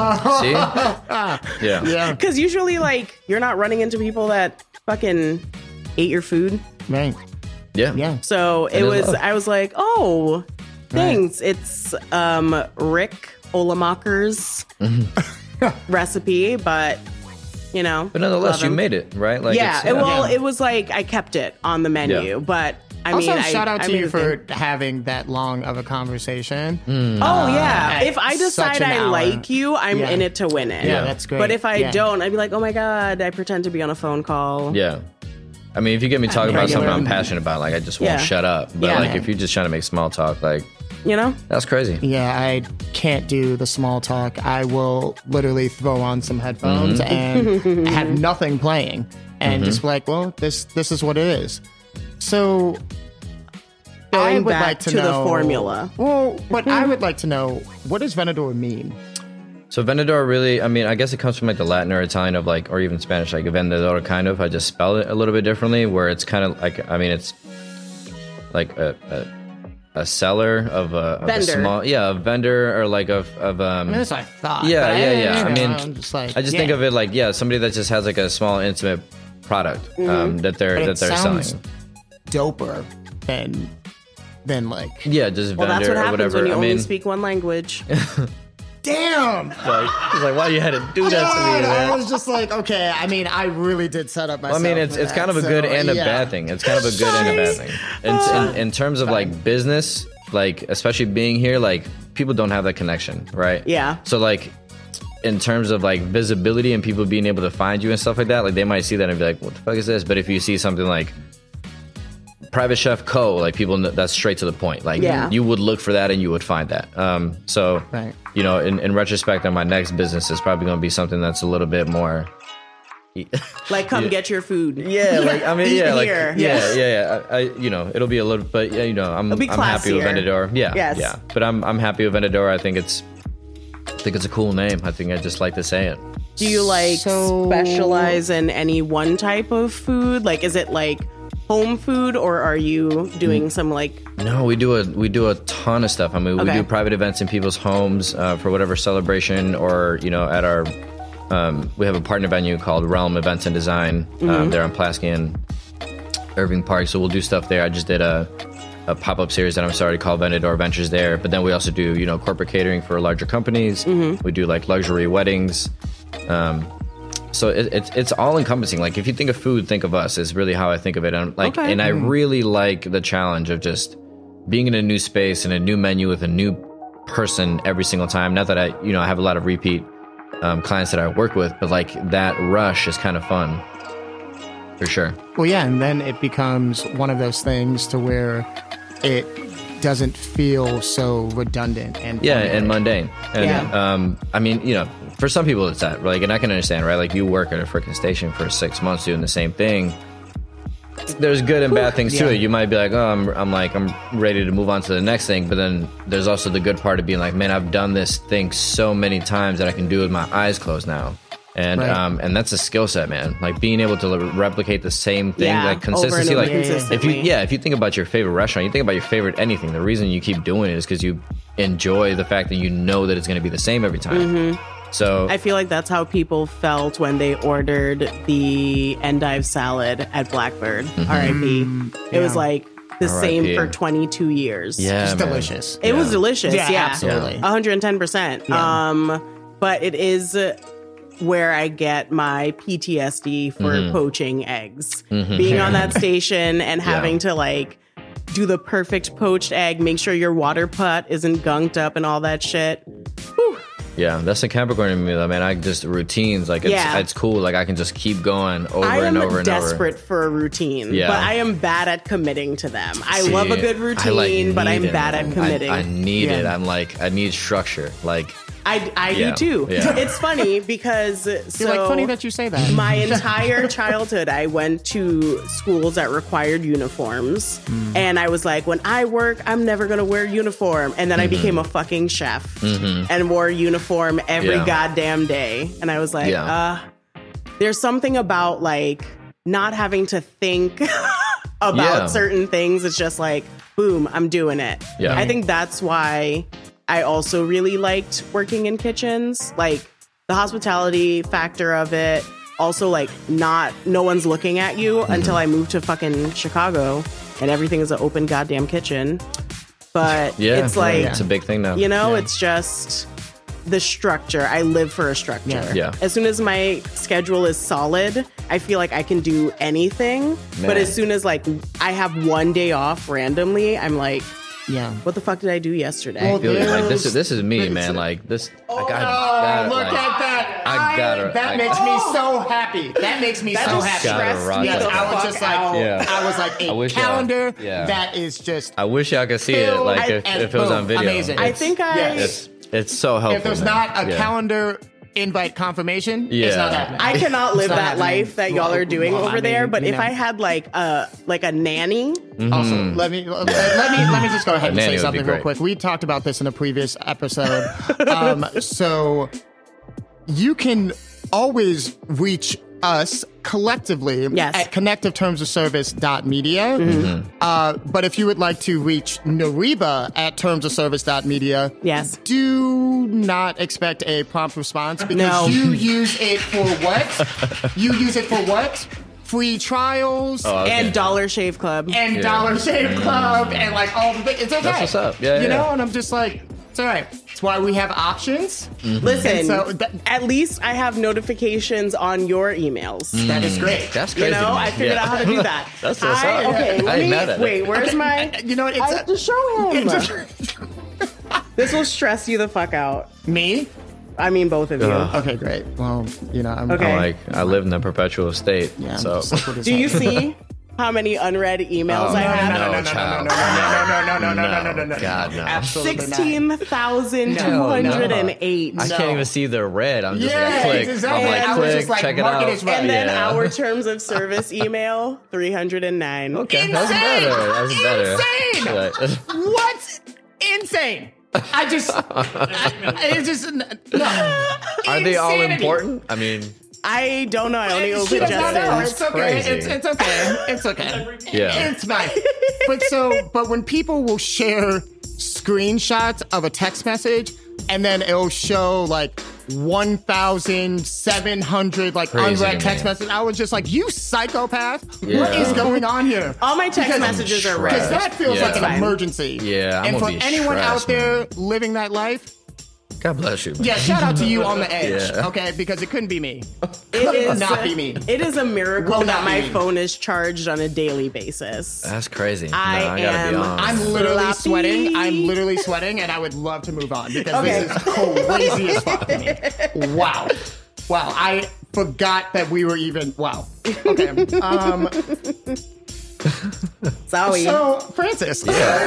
like, see? Yeah. Because usually like you're not running into people that fucking ate your food. Right. Yeah. So I was like, oh, thanks. Right. It's Rick Olamacher's recipe, but but nonetheless, you made it, right? Like, it was like I kept it on the menu, but I mean, shout out to you for having that long of a conversation. Oh yeah, if I decide I like you, I'm in it to win it. Yeah, that's great. But if I don't, I'd be like, oh my god, I pretend to be on a phone call. Yeah. I mean, if you get me talking about something I'm passionate about, like I just won't shut up. But like if you're just trying to make small talk, like that's crazy. Yeah, I can't do the small talk. I will literally throw on some headphones and have nothing playing and just be like, well, this is what it is. So I would like to know the formula. Well, but I would like to know, what does Venedor mean? So Venedor really, I mean, I guess it comes from like the Latin or Italian of like, or even Spanish, like Vendedor kind of. I just spell it a little bit differently, where it's kind of like, I mean, it's like a seller of a small, a vendor, or like of I mean, that's what I thought. Yeah. I mean, I'm just like, I just think of it like, somebody that just has like a small, intimate product that they're selling. Doper than like just vendor that's what or happens whatever. when you only speak one language. damn. He's like, why you had to do that to me, man? I was just like, okay. I mean, I really did set up myself. I mean, it's kind of a good and a bad thing. It's kind of a good and a bad thing. In terms of like business, like especially being here, like people don't have that connection, right? Yeah. So like in terms of like visibility and people being able to find you and stuff like that, like they might see that and be like, what the fuck is this? But if you see something like Private Chef Co., like people that's straight to the point. Like you would look for that and you would find that. So right. You know, in retrospect, on my next business is probably going to be something that's a little bit more like come get your food. Yeah, like I mean, yeah, like Here. yeah. I you know, it'll be a little, but yeah, you know, I'm happy with Vendedor. Yeah, yeah. But I'm happy with Vendedor. I think it's a cool name. I think I just like to say it. Do you like specialize in any one type of food? Like, is it like home food, or are you doing some like? No, we do a ton of stuff. I mean, we do private events in people's homes for whatever celebration, or you know, at our we have a partner venue called Realm Events and Design. There on Pulaski and Irving Park, so we'll do stuff there. I just did a pop-up series that I'm starting called Vendedor Ventures there. But then we also do, you know, corporate catering for larger companies. We do like luxury weddings. So it's all encompassing. Like if you think of food, think of us is really how I think of it. And like, and I really like the challenge of just being in a new space and a new menu with a new person every single time. Not that I have a lot of repeat clients that I work with, but like that rush is kind of fun. For sure. Well, yeah, and then it becomes one of those things to where it doesn't feel so redundant and and mundane. And I mean, you know, for some people it's that, like, and I can understand, right? Like you work at a freaking station for 6 months doing the same thing. There's good and bad things to it. You might be like, oh, I'm ready to move on to the next thing, but then there's also the good part of being like, man, I've done this thing so many times that I can do it with my eyes closed now. And and that's a skill set, man. Like being able to replicate the same thing, like consistency. Like if you think about your favorite restaurant, you think about your favorite anything. The reason you keep doing it is because you enjoy the fact that you know that it's going to be the same every time. So I feel like that's how people felt when they ordered the endive salad at Blackbird. R.I.P. It was like the same for 22 years. Yeah, it's delicious. It was delicious. Yeah, absolutely, 110%. But it is where I get my PTSD for poaching eggs. Being on that station and having to like do the perfect poached egg, make sure your water pot isn't gunked up and all that shit. Whew. Yeah, that's a Capricorn in me though, man. I just routines, like it's cool. Like I can just keep going over and over and over. I am desperate for a routine, but I am bad at committing to them. I love a good routine, but I'm bad at committing. I need it. I'm like, I need structure. Like I do too. Yeah. It's funny because it's like funny that you say that. My entire childhood, I went to schools that required uniforms, and I was like, when I work, I'm never gonna wear uniform. And then I became a fucking chef and wore uniform every goddamn day. And I was like, there's something about like not having to think about certain things. It's just like, boom, I'm doing it. Yeah. I think that's why I also really liked working in kitchens, like the hospitality factor of it. Also, like no one's looking at you until I moved to fucking Chicago and everything is an open goddamn kitchen. But it's like, it's a big thing now. You know, it's just the structure. I live for a structure. Yeah. As soon as my schedule is solid, I feel like I can do anything. Man. But as soon as like I have one day off randomly, I'm like, what the fuck did I do yesterday? Well, like this is me, man. Like this. Look at that! That makes me so happy. That makes me so happy. Yes, I was just like, I was like a calendar that is just. I wish y'all could see it, like if it was on video. Amazing. I think it's so helpful. If there's not a calendar invite confirmation, it's not happening. I cannot live that life that y'all are doing over there. But if I had like a nanny, also let me just go ahead and say something real quick. We talked about this in a previous episode. So you can always reach us collectively at connectivetermsofservice.media. But if you would like to reach Nariba at termsofservice.media, do not expect a prompt response because you use it for what? You use it for what? Free trials and Dollar Shave Club and Dollar Shave Club and like all the things. It's okay. That's what's up. You know, and I'm just like, It's all right. It's why we have options. Listen, So at least I have notifications on your emails. that is great. That's crazy. You know, man. I figured out how to do that. That's what's up. Okay, I ain't mad at it. wait, where's my... You know what? I have to show him. It's This will stress you the fuck out. me? I mean, both of you. Okay, great. Well, you know, I'm Okay. I live in a perpetual state. Yeah, I'm so just like, what is Do you that? see how many unread emails I have? No. God, no. Absolutely not. 16,208. I can't even see the red. I'm just Yeah, like, click. exactly. I'm like, I was click, just like, check it mark it out. as red. And then Yeah. our terms of service email, 309. Okay, that's better. That's better. Insane! Right. What? Insane. I just, it's just, no. Are they all Insanity. important? I mean, I don't know. I only She opened does not know. Justin's. It's okay. crazy. It's okay. It's okay. Yeah. It's fine. But when people will share screenshots of a text message and then it'll show like 1,700 like Crazy unread to text me. messages, I was just like, you psychopath. What Yeah. is going on here? All my text Because- messages are Because read. that feels Yeah. like an Fine. emergency. Yeah, I'm and for gonna be anyone out stressed, there man. living that life, God bless you. Man. yeah, shout out to you on the edge, Yeah. okay? Because it couldn't be me. It is not be me. It is a miracle Will that not be my me. phone is charged on a daily basis. That's crazy. I no, I gotta am- be honest. I'm literally Sloppy. sweating. I'm literally sweating, and I would love to move on because Okay. this is crazy as fuck to me. Wow. Wow. I forgot that we were even. Wow. Okay. Sorry. So, Francis.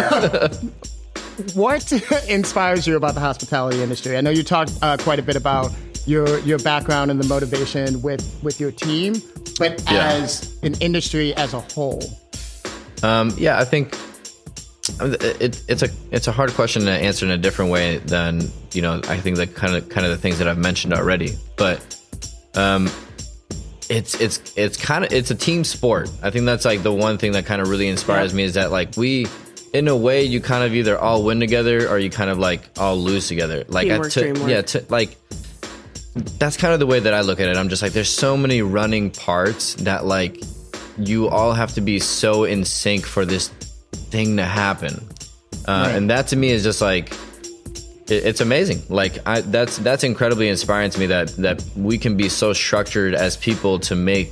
What inspires you about the hospitality industry? I know you talked quite a bit about your background and the motivation with your team, but Yeah. as an industry as a whole. Yeah, I think it's a hard question to answer in a different way than, you know, I think the kind of the things that I've mentioned already. But it's a team sport. I think that's like the one thing that kind of really inspires me is that like in a way you kind of either all win together or you kind of like all lose together. Like Teamwork, dreamwork. like that's kind of the way that I look at it. I'm just like, there's so many running parts that like you all have to be so in sync for this thing to happen. And that to me is just like, it's amazing. Like that's incredibly inspiring to me that we can be so structured as people to make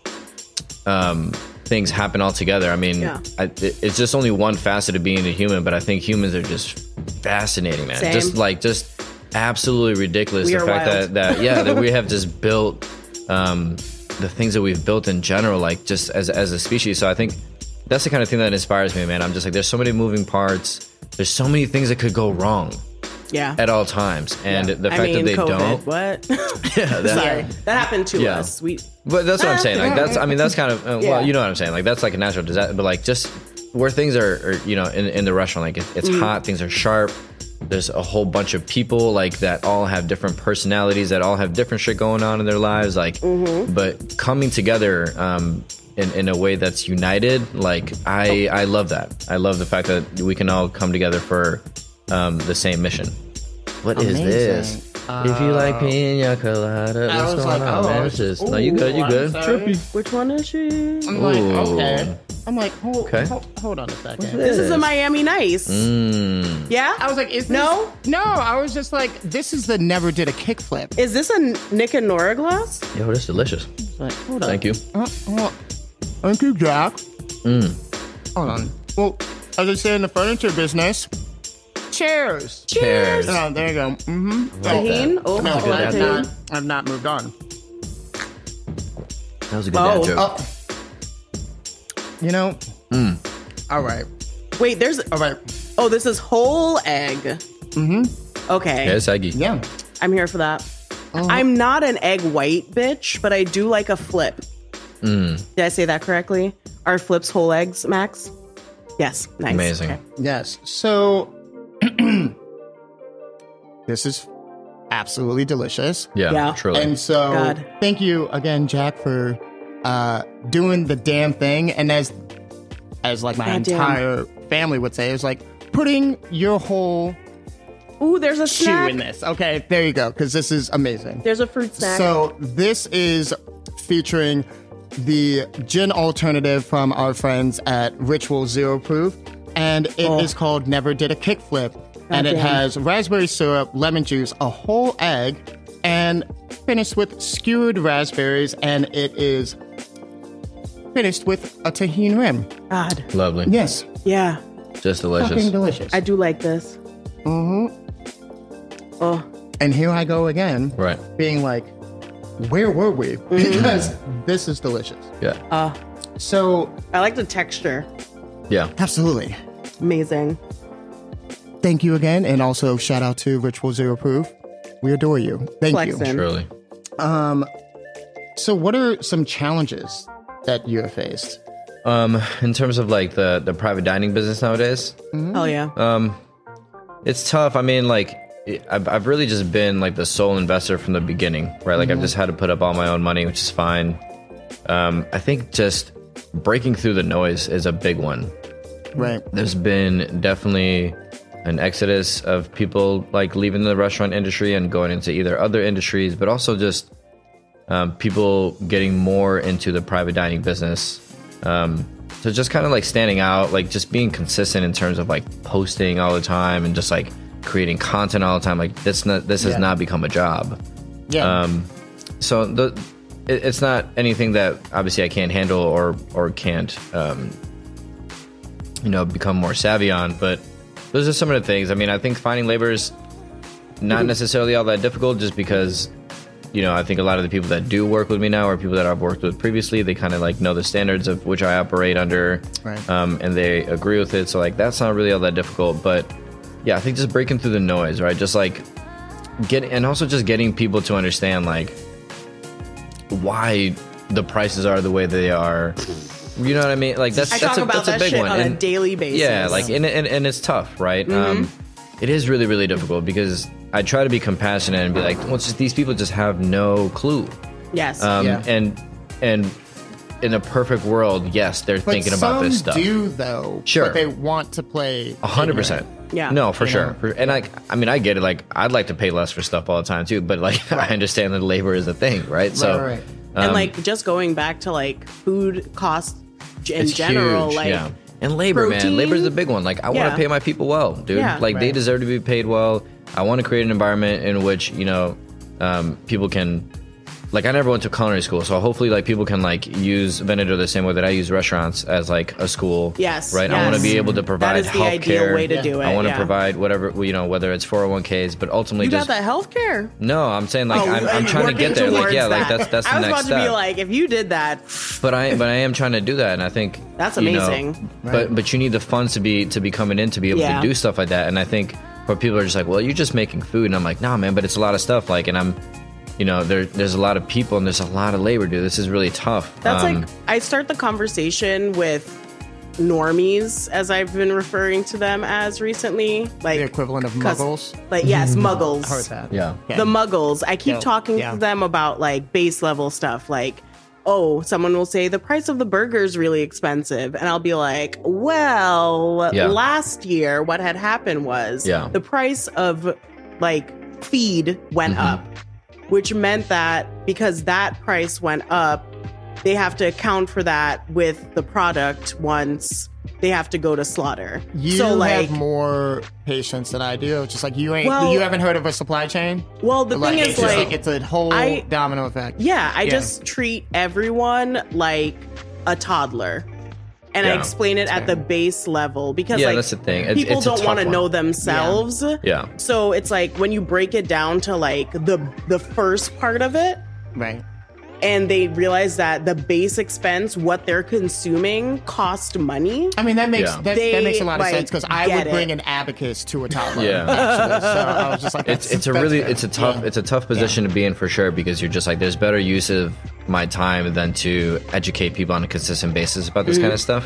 things happen all together. I mean, Yeah. it's just only one facet of being a human, but I think humans are just fascinating, man. Same. Just absolutely ridiculous. We The are fact wild. that we have just built the things that we've built in general, like just as a species. So I think that's the kind of thing that inspires me, man. I'm just like, there's so many moving parts. There's so many things that could go wrong Yeah. at all times, and the I fact mean, that they COVID. don't. What? Yeah, that- Sorry, that happened to Yeah. us. But that's what I'm saying. Like that's kind of Yeah. well, you know what I'm saying. Like that's like a natural disaster. But like just where things are you know, in the restaurant, like it's hot, things are sharp. There's a whole bunch of people like that all have different personalities, that all have different shit going on in their lives. Like, but coming together in a way that's united. Like I love that. I love the fact that we can all come together for the same mission. What is Amazing. this? If you like pina colada, I what's was going like, on, oh, man? It's just, no, you good, you I'm good. sorry. Trippy. Which one is she? I'm like, Ooh. okay. I'm like, Okay. hold on a second. This is a Miami Nice. Yeah. I was like, is this? No? No, I was just like, this is the never did a kickflip. Is this a Nick and Nora glass? Yo, this is delicious. Like, hold on. Thank you. Thank you, Jack. Hold on. Well, as I say in the furniture business, cheers. Cheers. Oh, there you go. Mm-hmm. Tahine? Oh, No, hold on, tahine. I've not moved on. That was a good dad joke. You know? All right. Wait, there's. All right. Oh, this is whole egg. Mm-hmm. Okay. Yes, Aggie. Yeah. I'm here for that. I'm not an egg white bitch, but I do like a flip. Did I say that correctly? Are flips whole eggs, Max? Yes. Nice. Amazing. Okay. Yes. So, this is absolutely delicious. Yeah, Yeah. truly. And so, God. thank you again, Jack, for doing the damn thing. And as like my Goddamn. entire family would say, it's like putting your whole Ooh, there's a shoe snack. in this. Okay, there you go, because this is amazing. There's a fruit snack. So this is featuring the gin alternative from our friends at Ritual Zero Proof, and it is called Never Did a Kickflip. and it damn. has raspberry syrup, lemon juice, a whole egg, and finished with skewered raspberries, and it is finished with a tahini rim. God. Lovely. Yes, Yeah. Just fucking delicious. delicious. I do like this. Oh, And here I go again, Right. being like, where were we? Because this is delicious. Yeah. So, I like the texture. Yeah. absolutely. Amazing. Thank you again, and also shout out to Ritual Zero Proof. We adore you. Thank you. Flexin'. Truly. So, what are some challenges that you have faced? In terms of like the private dining business nowadays, Hell yeah. it's tough. I mean, like, I've really just been like the sole investor from the beginning, right? Like, I've just had to put up all my own money, which is fine. I think just breaking through the noise is a big one. Right. There's been definitely an exodus of people like leaving the restaurant industry and going into either other industries, but also just people getting more into the private dining business. So just kind of like standing out, like just being consistent in terms of like posting all the time and just like creating content all the time. Like this has not become a job. Yeah. So it's not anything that obviously I can't handle or can't become more savvy on, but those are some of the things. I mean, I think finding labor is not necessarily all that difficult, just because I think a lot of the people that do work with me now are people that I've worked with previously. They kind of like know the standards of which I operate under, Right. And they agree with it. So like that's not really all that difficult. But yeah, I think just breaking through the noise, right? Just like getting people to understand like why the prices are the way they are. You know what I mean? Like that's I talk about a that big shit one. on a And- daily basis. yeah, like and it's tough, right? It is really, really difficult because I try to be compassionate and be like, well, it's just these people just have no clue. yes. Yeah. And in a perfect world, yes, they're But thinking about this stuff. Some do though. Sure. But they want to play 100%. Yeah. No, for You sure. know? And I mean, I get it. Like, I'd like to pay less for stuff all the time too, but like, I understand that labor is a thing, right? So, right. And like just going back to like food costs in it's general, huge, like yeah. And labor, man, protein. labor is a big one. Like, I want Yeah. to pay my people well, dude. Yeah. Like, they Right. deserve to be paid well. I want to create an environment in which people can. Like, I never went to culinary school, so hopefully, like, people can like use Venator the same way that I use restaurants as like a school. Yes, right. I want to yes. be able to provide that is the healthcare. ideal way to do it. I want to yeah. provide whatever whether it's 401ks, but ultimately You just got that healthcare. no. I'm saying like I'm trying to working get there. Like towards yeah, like that. that's I the was next about step. to be like, if you did that, But I am trying to do that, and I think That's you know, amazing. But you need the funds to be coming in to be able Yeah. to do stuff like that. And I think where people are just like, well, you're just making food, and I'm like, nah, man, but it's a lot of stuff. Like, and I'm, there's a lot of people and there's a lot of labor, dude. This is really tough. that's like I start the conversation with normies, as I've been referring to them as recently, like The equivalent of 'cause- muggles. Like yes, muggles. Heard that. yeah. The muggles. I keep Yeah. talking Yeah. to them about like base level stuff, like. Oh, someone will say the price of the burger is really expensive. And I'll be like, well, Yeah. last year, what had happened was Yeah. the price of like feed went up, which meant that because that price went up, they have to account for that with the product once they have to go to slaughter. You so like, have more patience than I do. It's just like you Well- haven't heard of a supply chain. well, the thing it's is just like, it's a whole I- domino effect. yeah, I just treat everyone like a toddler. And I Yeah. explain it at the base level because Yeah, like that's the thing. people It's a don't tough want to one. know themselves. Yeah. So it's like when you break it down to like the first part of it, Right. and they realize that the base expense, what they're consuming, cost money. I mean, that makes Yeah. that They, makes a lot of like, sense because I get would bring it. an abacus to a toddler. Yeah. Actually. So I was just like, It's that's a fair. tough position to be in for sure, because you're just like, there's better use of my time than to educate people on a consistent basis about this kind of stuff.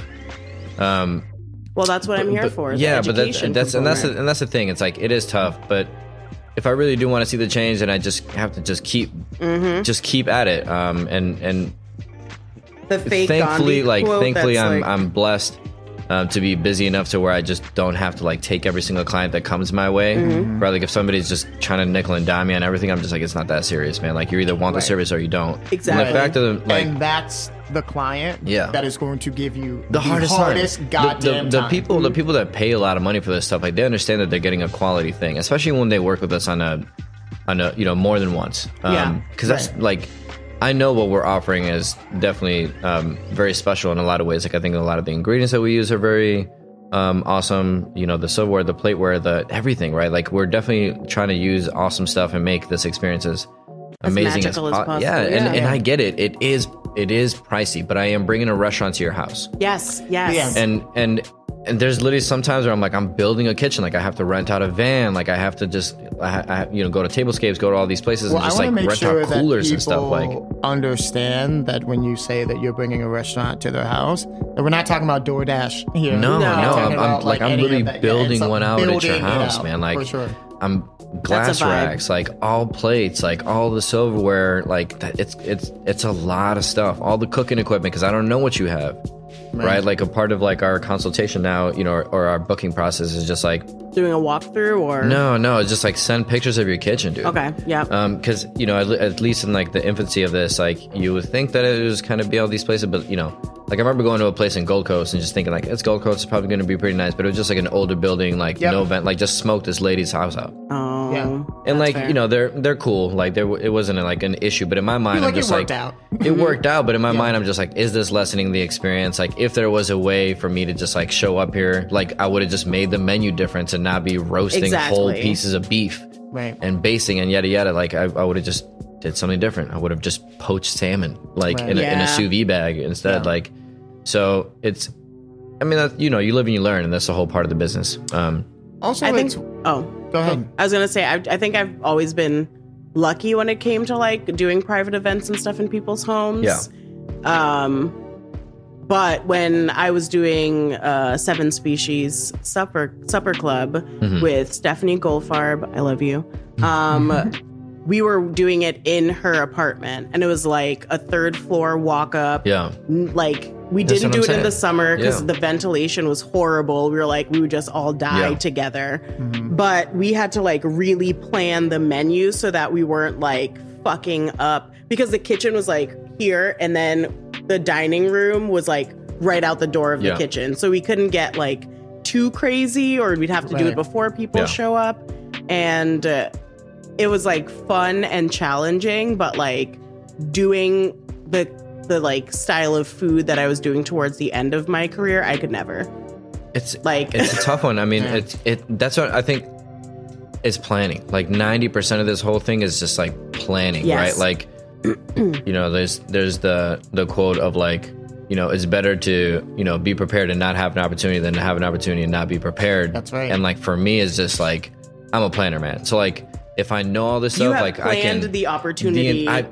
Well, that's what I'm here But- for. the Yeah, but education that's component. the thing. It's like, it is tough, but if I really do want to see the change, then I just have to just keep at it. And the fake thankfully, Gandhi quote thankfully, that's I'm blessed to be busy enough to where I just don't have to like take every single client that comes my way. Right? Like if somebody's just trying to nickel and dime me on everything, I'm just like, it's not that serious, man. Like you either want the service or you don't. Exactly. And the fact of the, like, and that's the client that is going to give you the hardest goddamn the time. people that pay a lot of money for this stuff, like they understand that they're getting a quality thing, especially when they work with us on a you know, more than once. Because that's like, I know what we're offering is definitely very special in a lot of ways. Like I think a lot of the ingredients that we use are very awesome. You know, the silverware, the plateware, the everything, right? Like we're definitely trying to use awesome stuff and make this experience as amazing as possible. Yeah, and I get it. It is pricey, but I am bringing a restaurant to your house. Yes. And there's literally sometimes where I'm like, I'm building a kitchen. Like I have to rent out a van. Like I have to just, you know, go to Tablescapes, go to all these places and just like rent out coolers and stuff. Like understand that when you say that you're bringing a restaurant to their house, that we're not talking about DoorDash here. No. I'm literally building one out at your house, man. Like for sure. I'm glass racks, like all plates, like all the silverware, like that. It's a lot of stuff. All the cooking equipment, because I don't know what you have. Right, like a part of like our consultation now, you know, or our booking process is just like doing a walkthrough, or no, it's just like send pictures of your kitchen, dude. Okay, yeah. Because you know, at least in like the infancy of this, like you would think that it was kind of be all these places, but you know, like I remember going to a place in Gold Coast and just thinking like it's Gold Coast, it's probably going to be pretty nice, but it was just like an older building, like no vent, like just smoked this lady's house out. Oh, yeah. And like fair. You know, they're cool, like it wasn't like an issue, but in my mind, I'm just like it worked out, but in my mind, I'm just like, is this lessening the experience? Like if there was a way for me to just like show up here, like I would have just made the menu different and not be roasting whole pieces of beef and basting and yada yada. Like I would have just did something different. I would have just poached salmon like in a sous vide bag instead. Like, so it's, I mean, that, you know, you live and you learn, and that's the whole part of the business. Also, I think. Go ahead. I was gonna say, I think I've always been lucky when it came to like doing private events and stuff in people's homes. Yeah. But when I was doing 7 Species Supper Club with Stephanie Goldfarb, I love you. We were doing it in her apartment, and it was like a 3rd floor walk up. Yeah. Like we didn't do it in the summer because the ventilation was horrible. We were like, we would just all die together. But we had to like really plan the menu so that we weren't like fucking up, because the kitchen was like here, and then the dining room was like right out the door of the kitchen. So we couldn't get like too crazy, or we'd have to do it before people show up. And it was like fun and challenging, but like doing the like style of food that I was doing towards the end of my career, I could never. It's like it's a tough one. I mean, that's what I think is planning. Like 90% of this whole thing is just like planning, right? Like, you know, there's the quote of like, you know, it's better to, you know, be prepared and not have an opportunity than to have an opportunity and not be prepared. That's right. And like for me, it's just like I'm a planner, man. So like, if I know all this stuff, like I can the opportunity. I'm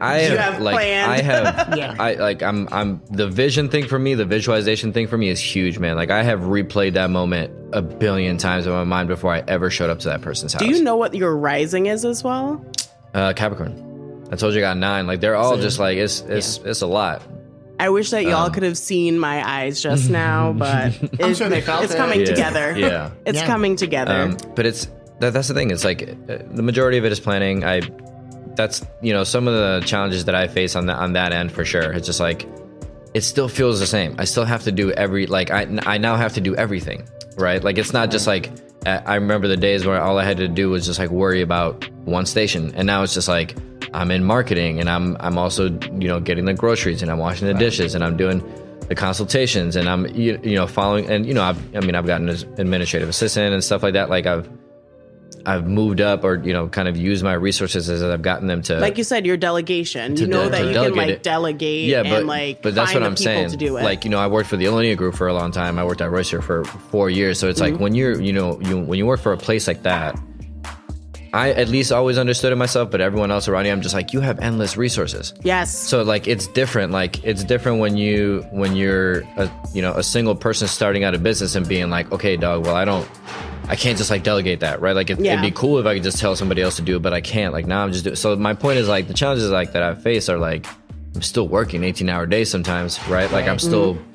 the vision thing for me, the visualization thing for me is huge, man. Like I have replayed that moment a billion times in my mind before I ever showed up to that person's house. Do you know what your rising is as well? Capricorn. I told you I got 9. Like they're all just like it's a lot. I wish that y'all could have seen my eyes just now, but I'm sure they felt it's coming together. Yeah, it's coming together. But it's. That's the thing. It's like the majority of it is planning. That's, you know, some of the challenges that I face on that end for sure. It's just like, it still feels the same. I still have to do I now have to do everything, right? Like it's not just like, I remember the days where all I had to do was just like worry about one station. And now it's just like, I'm in marketing, and I'm also, you know, getting the groceries, and I'm washing the dishes, and I'm doing the consultations, and I'm, you know, following, and, you know, I've gotten an administrative assistant and stuff like that. Like I've moved up, or, you know, kind of used my resources as I've gotten them to, like you said, your delegation. You know that you can like delegate, and like but that's find what I'm saying. To do it. Like, you know, I worked for the Alinea Group for a long time. I worked at Royster for 4 years. So it's like when you're, you know, when you work for a place like that, I at least always understood it myself, but everyone else around you, I'm just like, you have endless resources. Yes. So like it's different. Like it's different when you're a single person starting out a business and being like, okay, dog, well, I can't just like delegate that, right? Like it'd be cool if I could just tell somebody else to do it, but I can't. Like now I'm just doing. So my point is like the challenges like that I face are like I'm still working 18-hour days sometimes, right? Like I'm still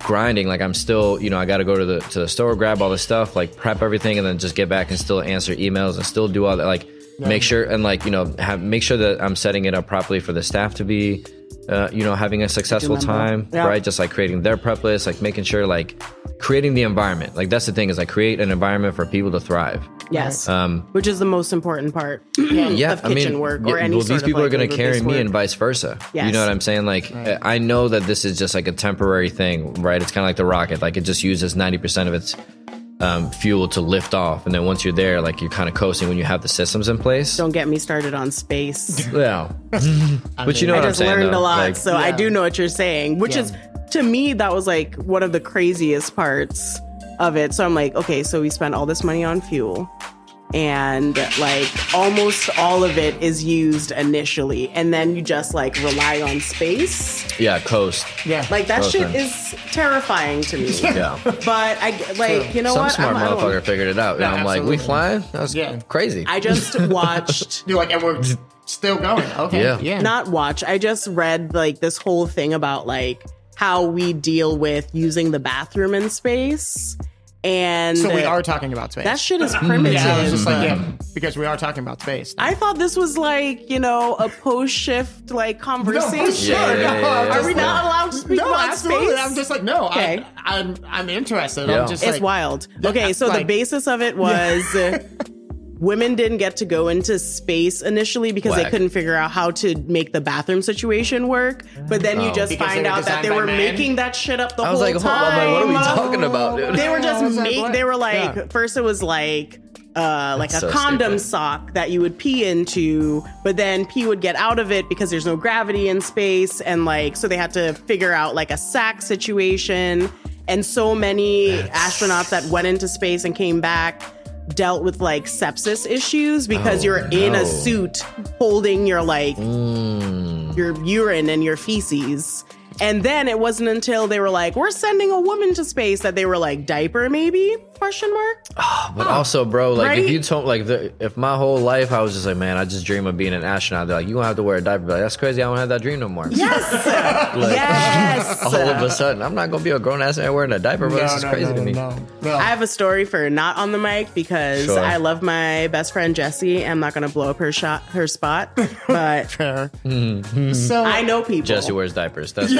grinding. Like I'm still, I got to go to the store, grab all the stuff, like prep everything, and then just get back and still answer emails and still do all that. Like make sure and like make sure that I'm setting it up properly for the staff to be, having a successful time, right? Just like creating their prep list, like making sure like creating the environment. Like that's the thing is like create an environment for people to thrive. Yes, which is the most important part of kitchen work or any sort these of people like are going to carry me work. and vice versa. Yes. You know what I'm saying? Like I know that this is just like a temporary thing, right? It's kind of like the rocket. Like it just uses 90% of its fuel to lift off, and then once you're there, like you're kind of coasting when you have the systems in place. Don't get me started on space. Yeah, but you know what I'm saying? I just learned though. a lot, Like, so I do know what you're saying. Which is, to me, that was like one of the craziest parts of it. So I'm like, okay, so we spent all this money on fuel, and like almost all of it is used initially, and then you just like rely on space. Yeah, coast. Yeah. Like that Coasting. shit is terrifying to me. Yeah. But I like, you know Some what? smart I don't- motherfucker figured it out. And I'm like, we flying? That's crazy. I just watched. You're like, and we're still going. Okay. Yeah. Not watch. I just read like this whole thing about like how we deal with using the bathroom in space. And So we are talking about space. that shit is primitive. Yeah, I was just like, because we are talking about space. I thought this was like, a post shift like conversation. for sure. Are we not allowed to speak No, about absolutely. space? I'm just like, no. Okay. I'm interested. Yeah. I'm just It's like, wild. Okay, so the like- basis of it was women didn't get to go into space initially because they Whack. couldn't figure out how to make the bathroom situation work. But then you just Because they find were out that designed they by were men? making that shit up the I whole was like, hold time. on, like, what are we talking about, dude? They were just I was like, what? they were like, Yeah. first it was like a so condom stupid. sock that you would pee into, but then pee would get out of it because there's no gravity in space, and like so they had to figure out like a sack situation. And so many astronauts that went into space and came back dealt with like sepsis issues because you're in a suit holding your like your urine and your feces. And then it wasn't until they were like, we're sending a woman to space that they were like, diaper maybe? Question mark? But also, bro, like Right? if you told like if my whole life I was just like, man, I just dream of being an astronaut. They're like, you gonna have to wear a diaper. Like, that's crazy. I don't have that dream no more. Yes. Like, Yes. all of a sudden, I'm not gonna be a grown ass man wearing a diaper, bro. This is crazy to me. No. I have a story for not on the mic because Sure. I love my best friend Jessie. I'm not going to blow up her spot, but Fair. So I know people. Jesse wears diapers. That's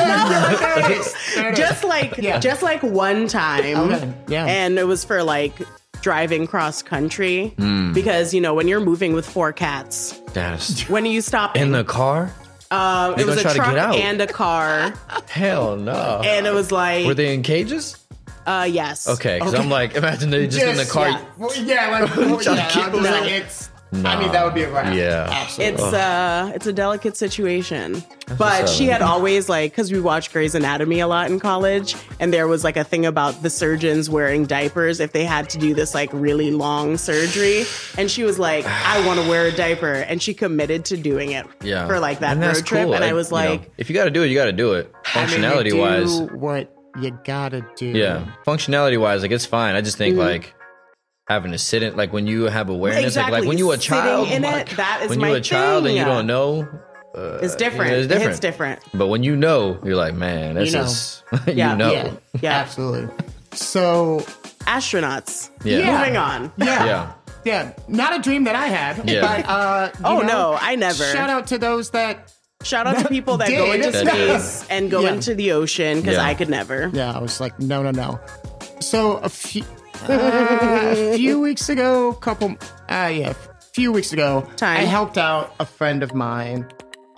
just like one time, Okay, yeah. and it was for like driving cross country because when you're moving with 4 cats, That's when you stop in the car. it was gonna a try to truck get out. and a car, Hell no. and it was like Were they in cages? yes, Okay, because I'm like, imagine they just in the car. yeah. Well, yeah, like, Trying to yeah, keep I'm them just out. like, it's. I mean, that would be a wrap. Yeah. Absolutely. It's a delicate situation, but what's she up. had always like because we watched Grey's Anatomy a lot in college, and there was like a thing about the surgeons wearing diapers if they had to do this like really long surgery, and she was like, I want to wear a diaper, and she committed to doing it Yeah. for like that And that's road trip, cool. and I was you know, like, if you got to do it, you got to do it. I mean, you Functionality do wise, what you gotta do. yeah. Functionality wise, like it's fine. I just think like having to sit in, like when you have awareness, Exactly. like when you a Sitting child, in like, it, that is when my you a child and you thing. don't know, it's different. it's different. It's different. But when you know, you're like, man, this You know. is Yeah. you know. Yeah. Yeah. Absolutely. So, Astronauts. Yeah. Moving on. yeah. Yeah. Not a dream that I had. Yeah. But, Oh no, I never. Shout out to those that. Shout out to people that go Did. into That did. space and go Yeah. into the ocean because Yeah. I could never. Yeah, I was like, no. So a few weeks ago, few weeks ago, Time. I helped out a friend of mine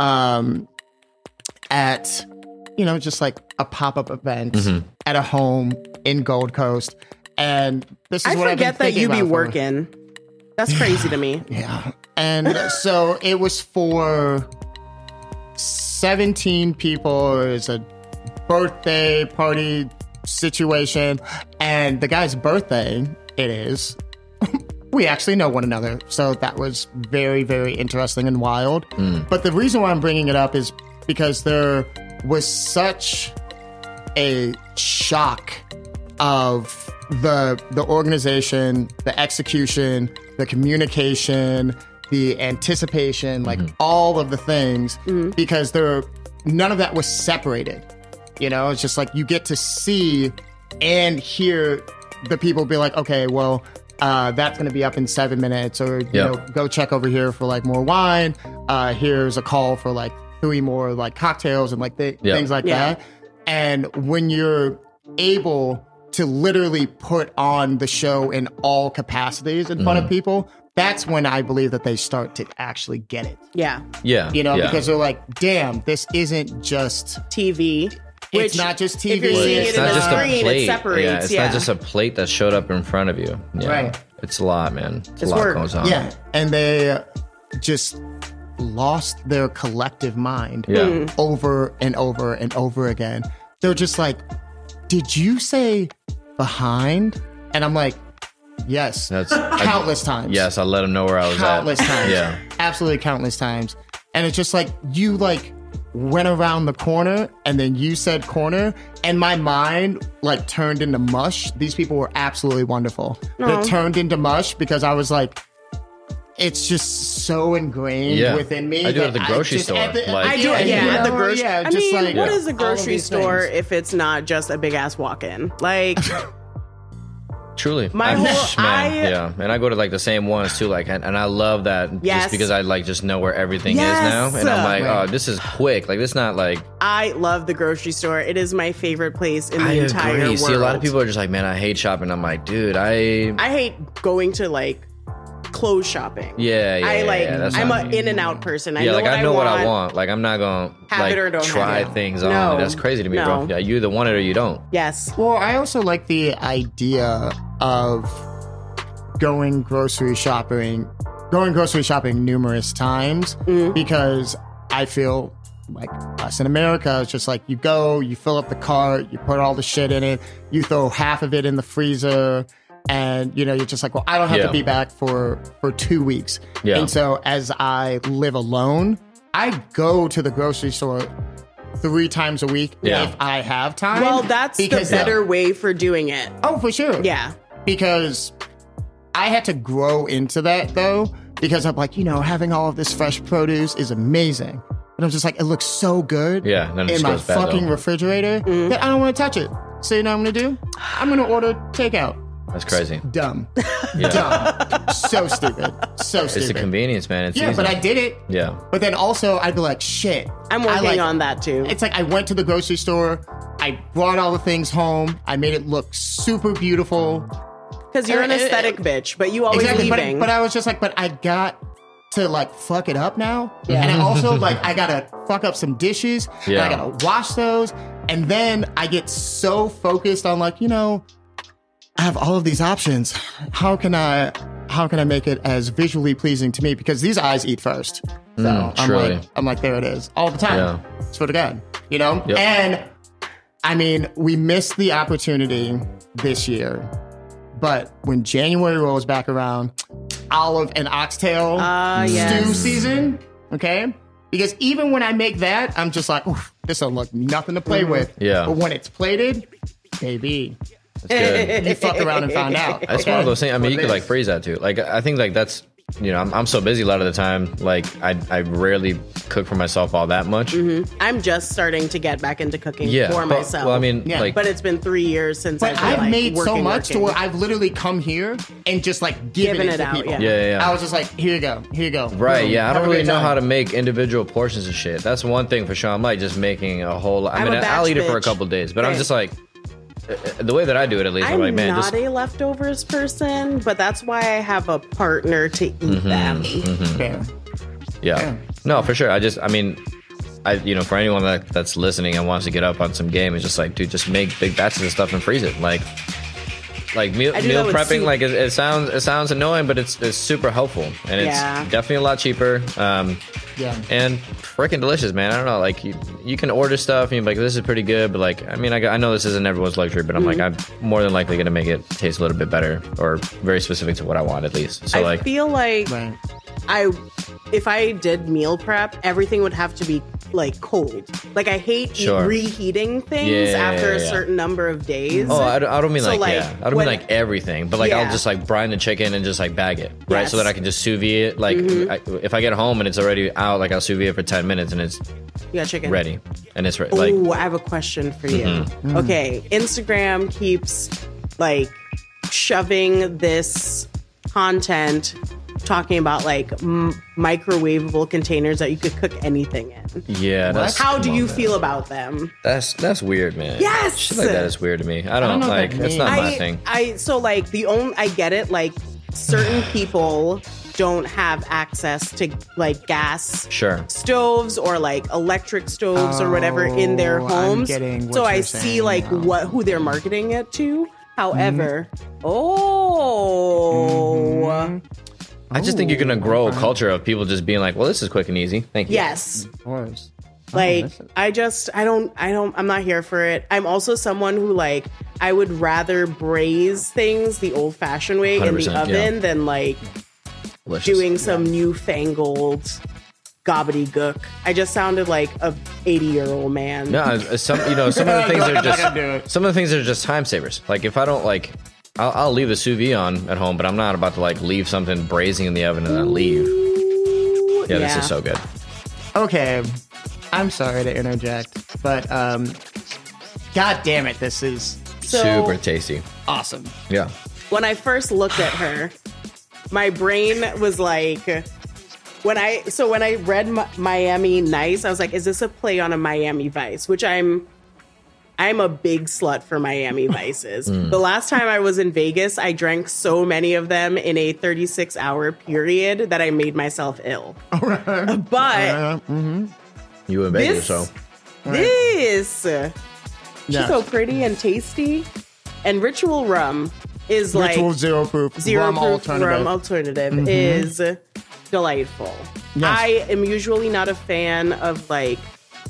at, just like a pop-up event at a home in Gold Coast. And this is I what I've been forget that thinking you be about for- working. That's crazy to me. Yeah. And so it was for 17 people. It was a birthday party situation. And the guy's birthday, it is. We actually know one another. So that was very, very interesting and wild. But the reason why I'm bringing it up is because there was such a shock of the organization, the execution, the communication, the anticipation, like all of the things, because none of that was separated. You know, it's just like you get to see and hear the people be like, okay, well, that's going to be up in 7 minutes, or you know, go check over here for like more wine. Here's a call for like 3 more like cocktails and like things like that. And when you're able to literally put on the show in all capacities in front of people, that's when I believe that they start to actually get it. Yeah. Yeah. You know, because they're like, damn, this isn't just TV. It's not just TV. If you're seeing It's it in not the just a screen, plate. it separates. Yeah, it's not just a plate that showed up in front of you. Yeah. Right. It's a lot, man. It's a It's lot work. goes on. Yeah. And they just lost their collective mind over and over and over again. They're just like, did you say behind? And I'm like, yes. That's countless times. Yes, I let them know where I was Countless at. times. Yeah. Absolutely countless times. And it's just like, you like went around the corner and then you said corner, and my mind like turned into mush. These people were absolutely wonderful. But it turned into mush because I was like, it's just so ingrained within me. I do it that at the grocery just- store. at the- Like- I do it, at the grocery. Yeah, I just mean, like what is a all of grocery these store things. if it's not just a big ass walk-in? Like, Truly. My yeah. And I go to like the same ones too. Like, and I love that Yes. just because I like just know where everything Yes. is now. And I'm like, Right. oh, this is quick. Like, it's not like. I love the grocery store. It is my favorite place in the entire world. See, a lot of people are just like, man, I hate shopping. I'm like, dude, I hate going to like clothes shopping. That's I'm not an me. in and out person. I Yeah, know like what I know what I want. Like I'm not gonna Have like it or don't try have it. things No. on. That's crazy to me, bro. No. Yeah, you either want it or you don't. Yes. Well, I also like the idea of going grocery shopping numerous times because I feel like us in America, it's just like you go, you fill up the cart, you put all the shit in it, you throw half of it in the freezer, and you know, you're just like, well, I don't have to be back for 2 weeks. Yeah. And so as I live alone, I go to the grocery store 3 times a week if I have time. Well, that's the better way for doing it. Oh, for sure. Yeah. Because I had to grow into that though, because I'm like, you know, having all of this fresh produce is amazing. But I'm just like, it looks so good Yeah, then it in just my goes bad, fucking though. refrigerator that I don't want to touch it. So you know what I'm going to do? I'm going to order takeout. That's crazy. Dumb. Yeah. Dumb. So stupid. So stupid. It's a convenience, man. It's Yeah, easy. but I did it. Yeah. But then also I'd be like, shit. I'm I working like- on that too. It's like I went to the grocery store. I brought all the things home. I made it look super beautiful. Because you're an aesthetic bitch, but you always leaving. But I was just like, but I got to like fuck it up now. Yeah. And I also like, I gotta fuck up some dishes. Yeah. And I gotta wash those. And then I get so focused on like, you know, I have all of these options. How can I make it as visually pleasing to me? Because these eyes eat first. So truly. I'm like, there it is. All the time. Yeah. Swear to God. You know? Yep. And I mean, we missed the opportunity this year. But when January rolls back around, olive and oxtail stew yes. season, okay? Because even when I make that, I'm just like, oof, this don't look nothing to play with. Yeah. But when it's plated, baby, Good. you fucked around and found out. That's okay? one of those things. I mean, What you it could like is. freeze that too. Like, I think like that's, you know, I'm so busy a lot of the time. Like, I rarely cook for myself all that much. I'm just starting to get back into cooking Yeah. for But- myself. Well, I mean, Yeah. like, but it's been 3 years since But I've I've made so working. much to where I've literally come here and just like given Giving it it to out, people. Yeah. I was just like, here you go. right. Boom. Yeah. I Have don't a really great know time. how to make individual portions of shit. That's one thing for sure. I'm like just making a whole lot. I I'm mean, a batch I'll eat it for a bitch. couple days, but I'm Right. just like, the way that I do it, at least, I'm I'm like, man, not just. a leftovers person, but that's why I have a partner to eat them. Fair. Yeah. No, for sure. I mean, you know, for anyone that's listening and wants to get up on some game, it's just like, dude, just make big batches of stuff and freeze it. Like meal I do that with prepping, soup. like it sounds annoying, but it's super helpful and it's Yeah. definitely a lot cheaper. Yeah. And freaking delicious, man. I don't know, like you can order stuff and you're like, this is pretty good, but like, I mean, I know this isn't everyone's luxury, but I'm like, I'm more than likely gonna make it taste a little bit better or very specific to what I want at least. So I like, feel like Right. if I did meal prep, everything would have to be like cold. Like I hate Sure. reheating things after a certain number of days. Oh, I don't mean So, like, like, yeah. I don't when- mean like everything, but like I'll Yeah. just like brine the chicken and just like bag it, right? Yes. So that I can just sous vide it. Like if I get home and it's already out, like I'll sous vide it for 10 minutes and it's You got chicken. ready. And it's like, Ooh, I have a question for you. Okay, Instagram keeps like shoving this content talking about like microwavable containers that you could cook anything in. yeah. That's, How do come you on, man. feel about them? That's weird, man. Yes! Shit like that is weird to me. I don't, know what like, that that's not my thing. So like I get it. Like certain people don't have access to like gas Sure. stoves or like electric stoves or whatever in their Oh, I'm homes. getting what So I you're see saying like now. who they're marketing it to. However, oh I just think you're gonna grow a culture of people just being like, well, this is quick and easy. Thank you. yes. Of course. Like listen. I'm not here for it. I'm also someone who like I would rather braise things the old fashioned way in the 100%, oven yeah. than like Delicious. doing some newfangled gobbledygook. I just sounded like a 80-year-old man. No, some of the things are Not gonna do just it. some of the things are just time savers. Like if I don't like, I'll leave the sous vide on at home, but I'm not about to like leave something braising in the oven and then leave. Yeah, this is so good. Okay, I'm sorry to interject, but God damn it, this is So- Super tasty. awesome. Yeah. When I first looked at her, my brain was like, when I read Miami Nice, I was like, is this a play on a Miami Vice? Which I'm a big slut for Miami Vices. The last time I was in Vegas, I drank so many of them in a 36-hour period that I made myself ill. But You in Vegas, this, so this, she's Yeah. so pretty and tasty. And Ritual Rum is Ritual like zero proof rum proof alternative. rum alternative is delightful. Yes. I am usually not a fan of like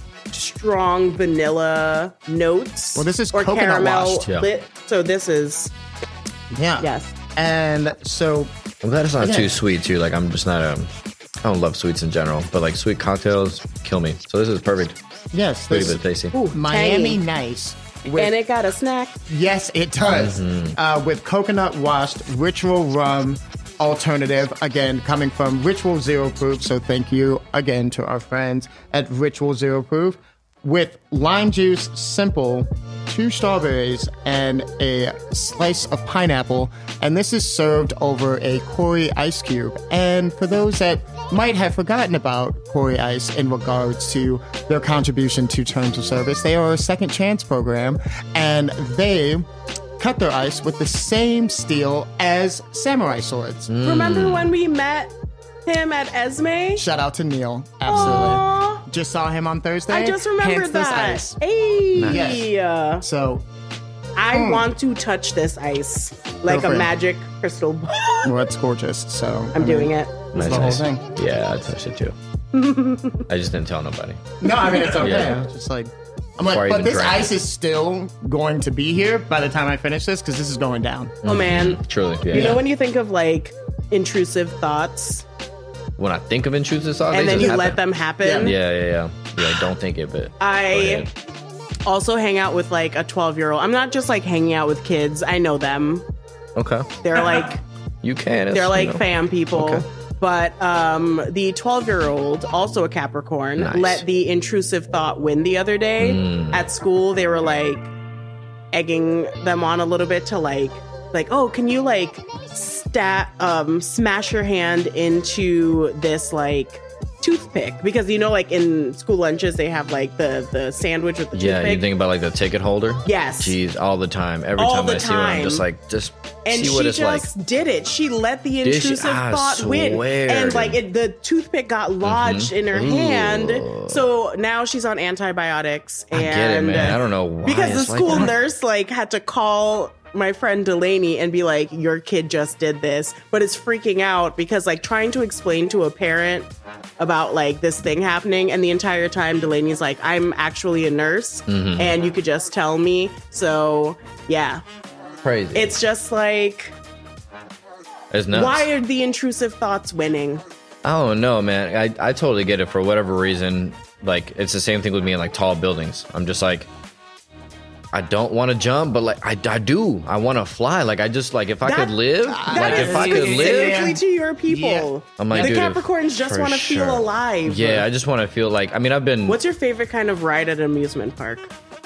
strong vanilla notes. Well, this is or coconut caramel washed. Yeah. lit. So this is Yeah. yes. And so I'm glad it's not Okay. too sweet too. Like I'm just not I don't love sweets in general, but like sweet cocktails kill me. So this is perfect. yes, Pretty this bit tasty. Ooh, Miami tangy. Nice. With, And it got a snack. yes, it does. With coconut washed Ritual rum alternative, again coming from Ritual Zero Proof. So thank you again to our friends at Ritual Zero Proof. With lime juice, simple, 2 strawberries, and a slice of pineapple. And this is served over a Kori ice cube. And for those that might have forgotten about Kori Ice in regards to their contribution to Terms of Service, they are a second chance program, and they cut their ice with the same steel as samurai swords. Remember when we met him at Esme? Shout out to Neil. Absolutely. Aw. Just saw him on Thursday. I just remembered hence this that. ice. Hey, So, I want to touch this ice like Go a for it. magic crystal ball. well, it's gorgeous. So I'm doing it. Nice, the whole nice. thing. Yeah, I touched it too. I just didn't tell nobody. No, I mean it's okay. Yeah. It's just like I'm Before I like, but even this drank ice it. is still going to be here by the time I finish this because this is going down. Oh man, Truly. Yeah. you know when you think of like intrusive thoughts when I think of intrusive thoughts, and they then just you let happen. them happen? Yeah. I don't think it, but go I ahead. also hang out with like a 12-year-old. I'm not just like hanging out with kids. I know them. Okay. They're like You can. they're It's, like you know. fam people. Okay. But the 12-year-old, also a Capricorn, Nice. let the intrusive thought win the other day. At school, they were like egging them on a little bit to like, oh, can you like smash your hand into this like toothpick? Because you know, like in school lunches, they have like the sandwich with the Yeah, toothpick. you think about like the ticket holder? Yes. Jeez, all the time. Every All time the I see one, I'm time. just like, just And see what she it's like. just did it. She let the Did she? intrusive I thought win, swear. and like the toothpick got lodged in her hand. So now she's on antibiotics. And I get it, man. I don't know why. because the it's like school that. nurse like had to call my friend Delaney and be like, your kid just did this, but it's freaking out because like trying to explain to a parent about like this thing happening, and the entire time Delaney's like, I'm actually a nurse and you could just tell me. So yeah, Crazy. it's just like, It's nuts. why are the intrusive thoughts winning? I don't know, man. I totally get it for whatever reason. like it's the same thing with me in like tall buildings. I'm just like, I don't want to jump, but like I do. I want to fly. Like I just like if I could live, like if I could live, specifically to your people. I'm like, the dude, Capricorns just for want to sure. feel alive. Yeah, I just want to feel like. I mean, I've been. What's your favorite kind of ride at an amusement park?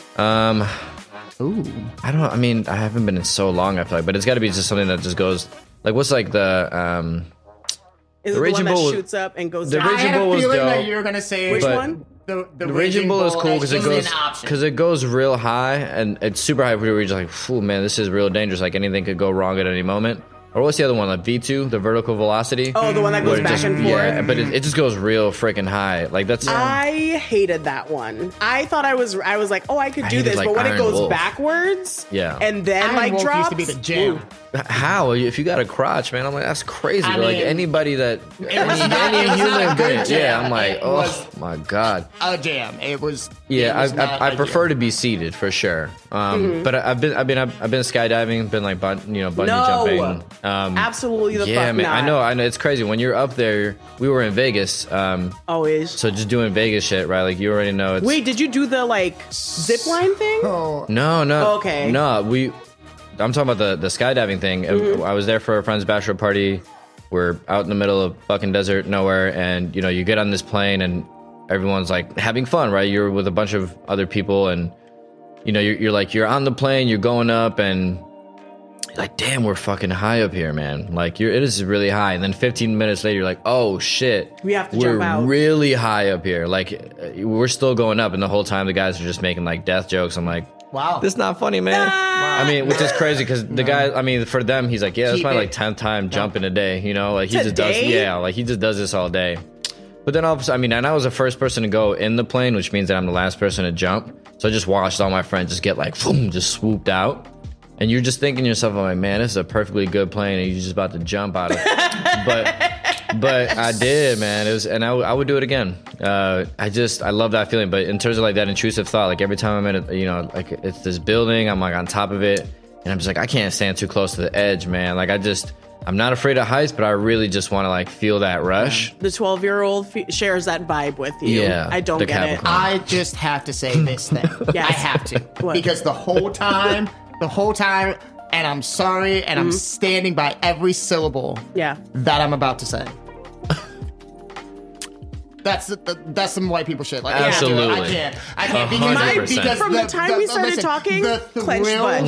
Ooh. I don't know. I mean, I haven't been in so long. I feel like, but it's got to be just something that just goes like, what's like the Is it The the Raging one that Bull was- shoots up and goes the down? I Raging had Bull a was feeling that dope. you were gonna say Which but- one? the Raging Bull is cool because it goes an option. because it goes real high and it's super high. Where you're just like, "Phew, man, this is real dangerous. Like anything could go wrong at any moment." Or what's the other one? Like V2, the vertical velocity. Oh, the one that goes Where it back just- and forth. Yeah, but it just goes real freaking high. Like that's. I hated that one. I thought I was like, oh, I could do hated, this, like, but when it Iron goes Wolf. backwards, Yeah. and then Iron like Wolf drops, used to be the jam. ooh. How if you got a crotch, man? I'm like that's crazy. I But, like mean, anybody that it was not- any it was not human a good being, jam. yeah, I'm like, It oh was- my god. A jam. It was. Yeah, it was not I ideal. prefer to be seated for sure. But I've been skydiving, been like bungee No. jumping. Absolutely the Yeah, fuck man, not. I know. It's crazy when you're up there. We were in Vegas, Always. so just doing Vegas shit, right? Like you already know. It's, Wait, did you do the like zip line thing? Oh, no, Okay. no. I'm talking about the skydiving thing. I was there for a friend's bachelor party. We're out in the middle of fucking desert nowhere, and you know you get on this plane and everyone's like having fun, right? You're with a bunch of other people, and you know you're on the plane, you're going up, and you're like, damn, we're fucking high up here, man. Like it is really high. And then 15 minutes later, you're like, oh shit, We have to we're jump out. really high up here. Like we're still going up, and the whole time the guys are just making like death jokes. I'm like, wow. this is not funny, man. I mean, which is crazy because the guy, I mean, for them, he's like, yeah, that's Keep my it. like 10th time jumping a day, you know, like he just does, Today? yeah, like he just does this all day. But then all of a sudden, I mean, and I was the first person to go in the plane, which means that I'm the last person to jump. So I just watched all my friends just get like, boom, just swooped out. And you're just thinking to yourself, I'm like, man, this is a perfectly good plane, and you're just about to jump out of it. But I did, man. It was, and I would do it again. I love that feeling. But in terms of like that intrusive thought, like every time I'm in it, you know, like it's this building, I'm like on top of it, and I'm just like, I can't stand too close to the edge, man. Like I'm not afraid of heights, but I really just want to like feel that rush. The 12-year-old shares that vibe with you. Yeah, I don't the get it. Capricorn. I just have to say this thing. Yes. I have to. What? Because the whole time, and I'm sorry, and I'm standing by every syllable Yeah. that I'm about to say. That's some white people shit. Like, Absolutely. I can't. Because 100%. From the time we started talking, the clenched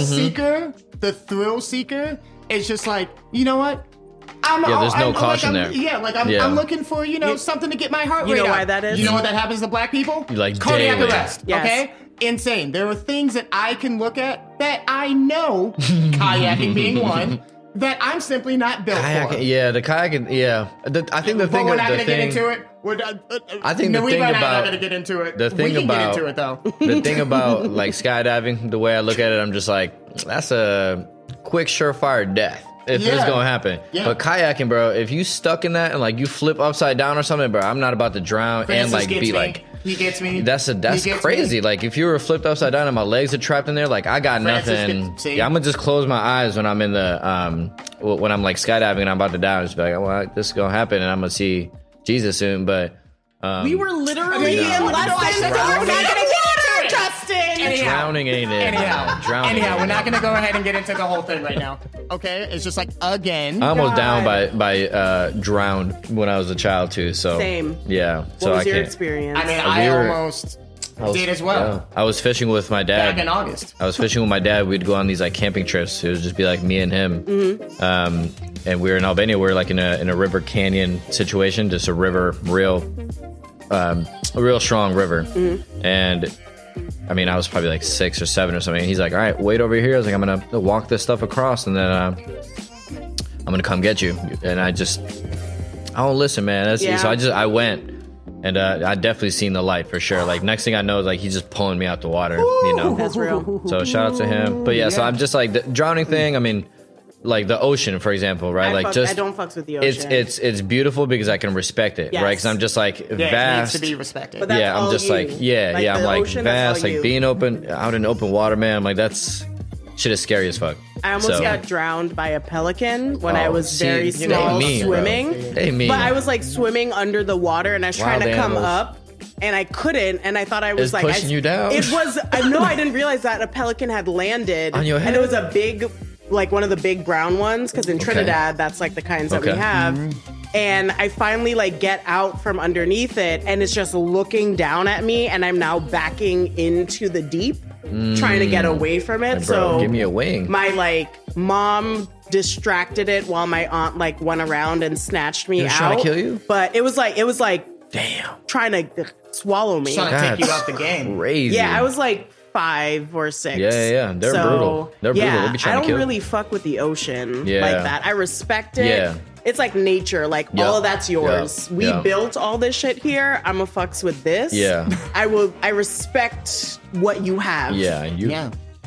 thrill seeker is just like, you know what? There's no caution there. Yeah, like I'm Yeah. looking for something to get my heart You rate know up. why that is? You know what that happens to black people? Like cardiac daily. arrest. Yes. Okay, insane. There are things that I can look at that I know, kayaking being one, that I'm simply not built for. Yeah, the kayaking, yeah. I think the But thing, we're not the going to get thing, into it. I think the we thing might not about- going to get into it. the thing we can about- get into it though. the thing about like skydiving, the way I look at it, I'm just like, that's a quick, surefire death if it's Yeah. gonna happen. Yeah. But kayaking, bro, if you stuck in that and like you flip upside down or something, bro, I'm not about to drown and Francis like gets be me. like. He gets me. That's He gets crazy. me. Like if you were flipped upside down and my legs are trapped in there, like I got Francis nothing. gets- see? Yeah, I'm gonna just close my eyes when I'm in the when I'm like skydiving and I'm about to die. Just be like, well, this is gonna happen, and I'm gonna see Jesus soon. But We were literally no. in less No, I than said we're not we're gonna not get it, Justin. Anyhow. drowning ain't it? Drowning. Anyhow, ain't we're it. not going to go ahead and get into the whole thing right now. Okay, it's just like again. I almost down God. by drowned when I was a child too. So Same. Yeah. What So was I your can't. experience? I mean, we I were- almost I was- did as well. yeah. I was fishing with my Back in dad. August. I was fishing with my dad. We'd go on these like camping trips. It would just be like me and him. And we were in Albania. We were like in a river canyon situation, just a river, a real strong river. And I mean, I was probably like 6 or 7 or something. He's like, all right, wait over here. I was like, I'm going to walk this stuff across and then I'm going to come get you. And I don't listen, man. Yeah. So I went and I definitely seen the light for sure. Like next thing I know is like, he's just pulling me out the water, you know? That's real. So shout out to him. But yeah, so I'm just like the drowning thing. I mean, like the ocean, for example, right? I don't fucks with the ocean. It's beautiful because I can respect it, Yes. right? Because I'm just like Yeah, vast. it needs to be respected. But that's Yeah, I'm all just you. like, yeah, Like I'm the like ocean, that's vast, all like you. being out in open water, man. I'm like, that's shit is scary as fuck. I almost So- got drowned by a pelican when I Oh, was see, very they small mean, bro. swimming. They mean. But I was like swimming under the water and I was trying Wild to come animals. up and I couldn't, and I thought I was It's like pushing you down? It was. I didn't realize that a pelican had landed On your head? and it was a big, like one of the big brown ones. Because in Trinidad, that's like the kinds that we Okay. have. And I finally like get out from underneath it, and it's just looking down at me, and I'm now backing into the deep, trying to get away from it. Like, bro, so give me a wing. my like mom distracted it while my aunt like went around and snatched me was out. trying to kill you? But it was like Damn. trying to swallow me. Trying to take you That's out the game. Crazy. Yeah, I was like 5 or 6. Yeah. They're brutal. They're brutal. Yeah, They'll be trying I to don't kill. really fuck with the ocean Yeah. like that. I respect it. Yeah. It's like nature. Like Yep. all of that's yours. Yep. We Yep. built all this shit here. I'm a fucks with this. Yeah. I respect what you have. Yeah. You. Yeah.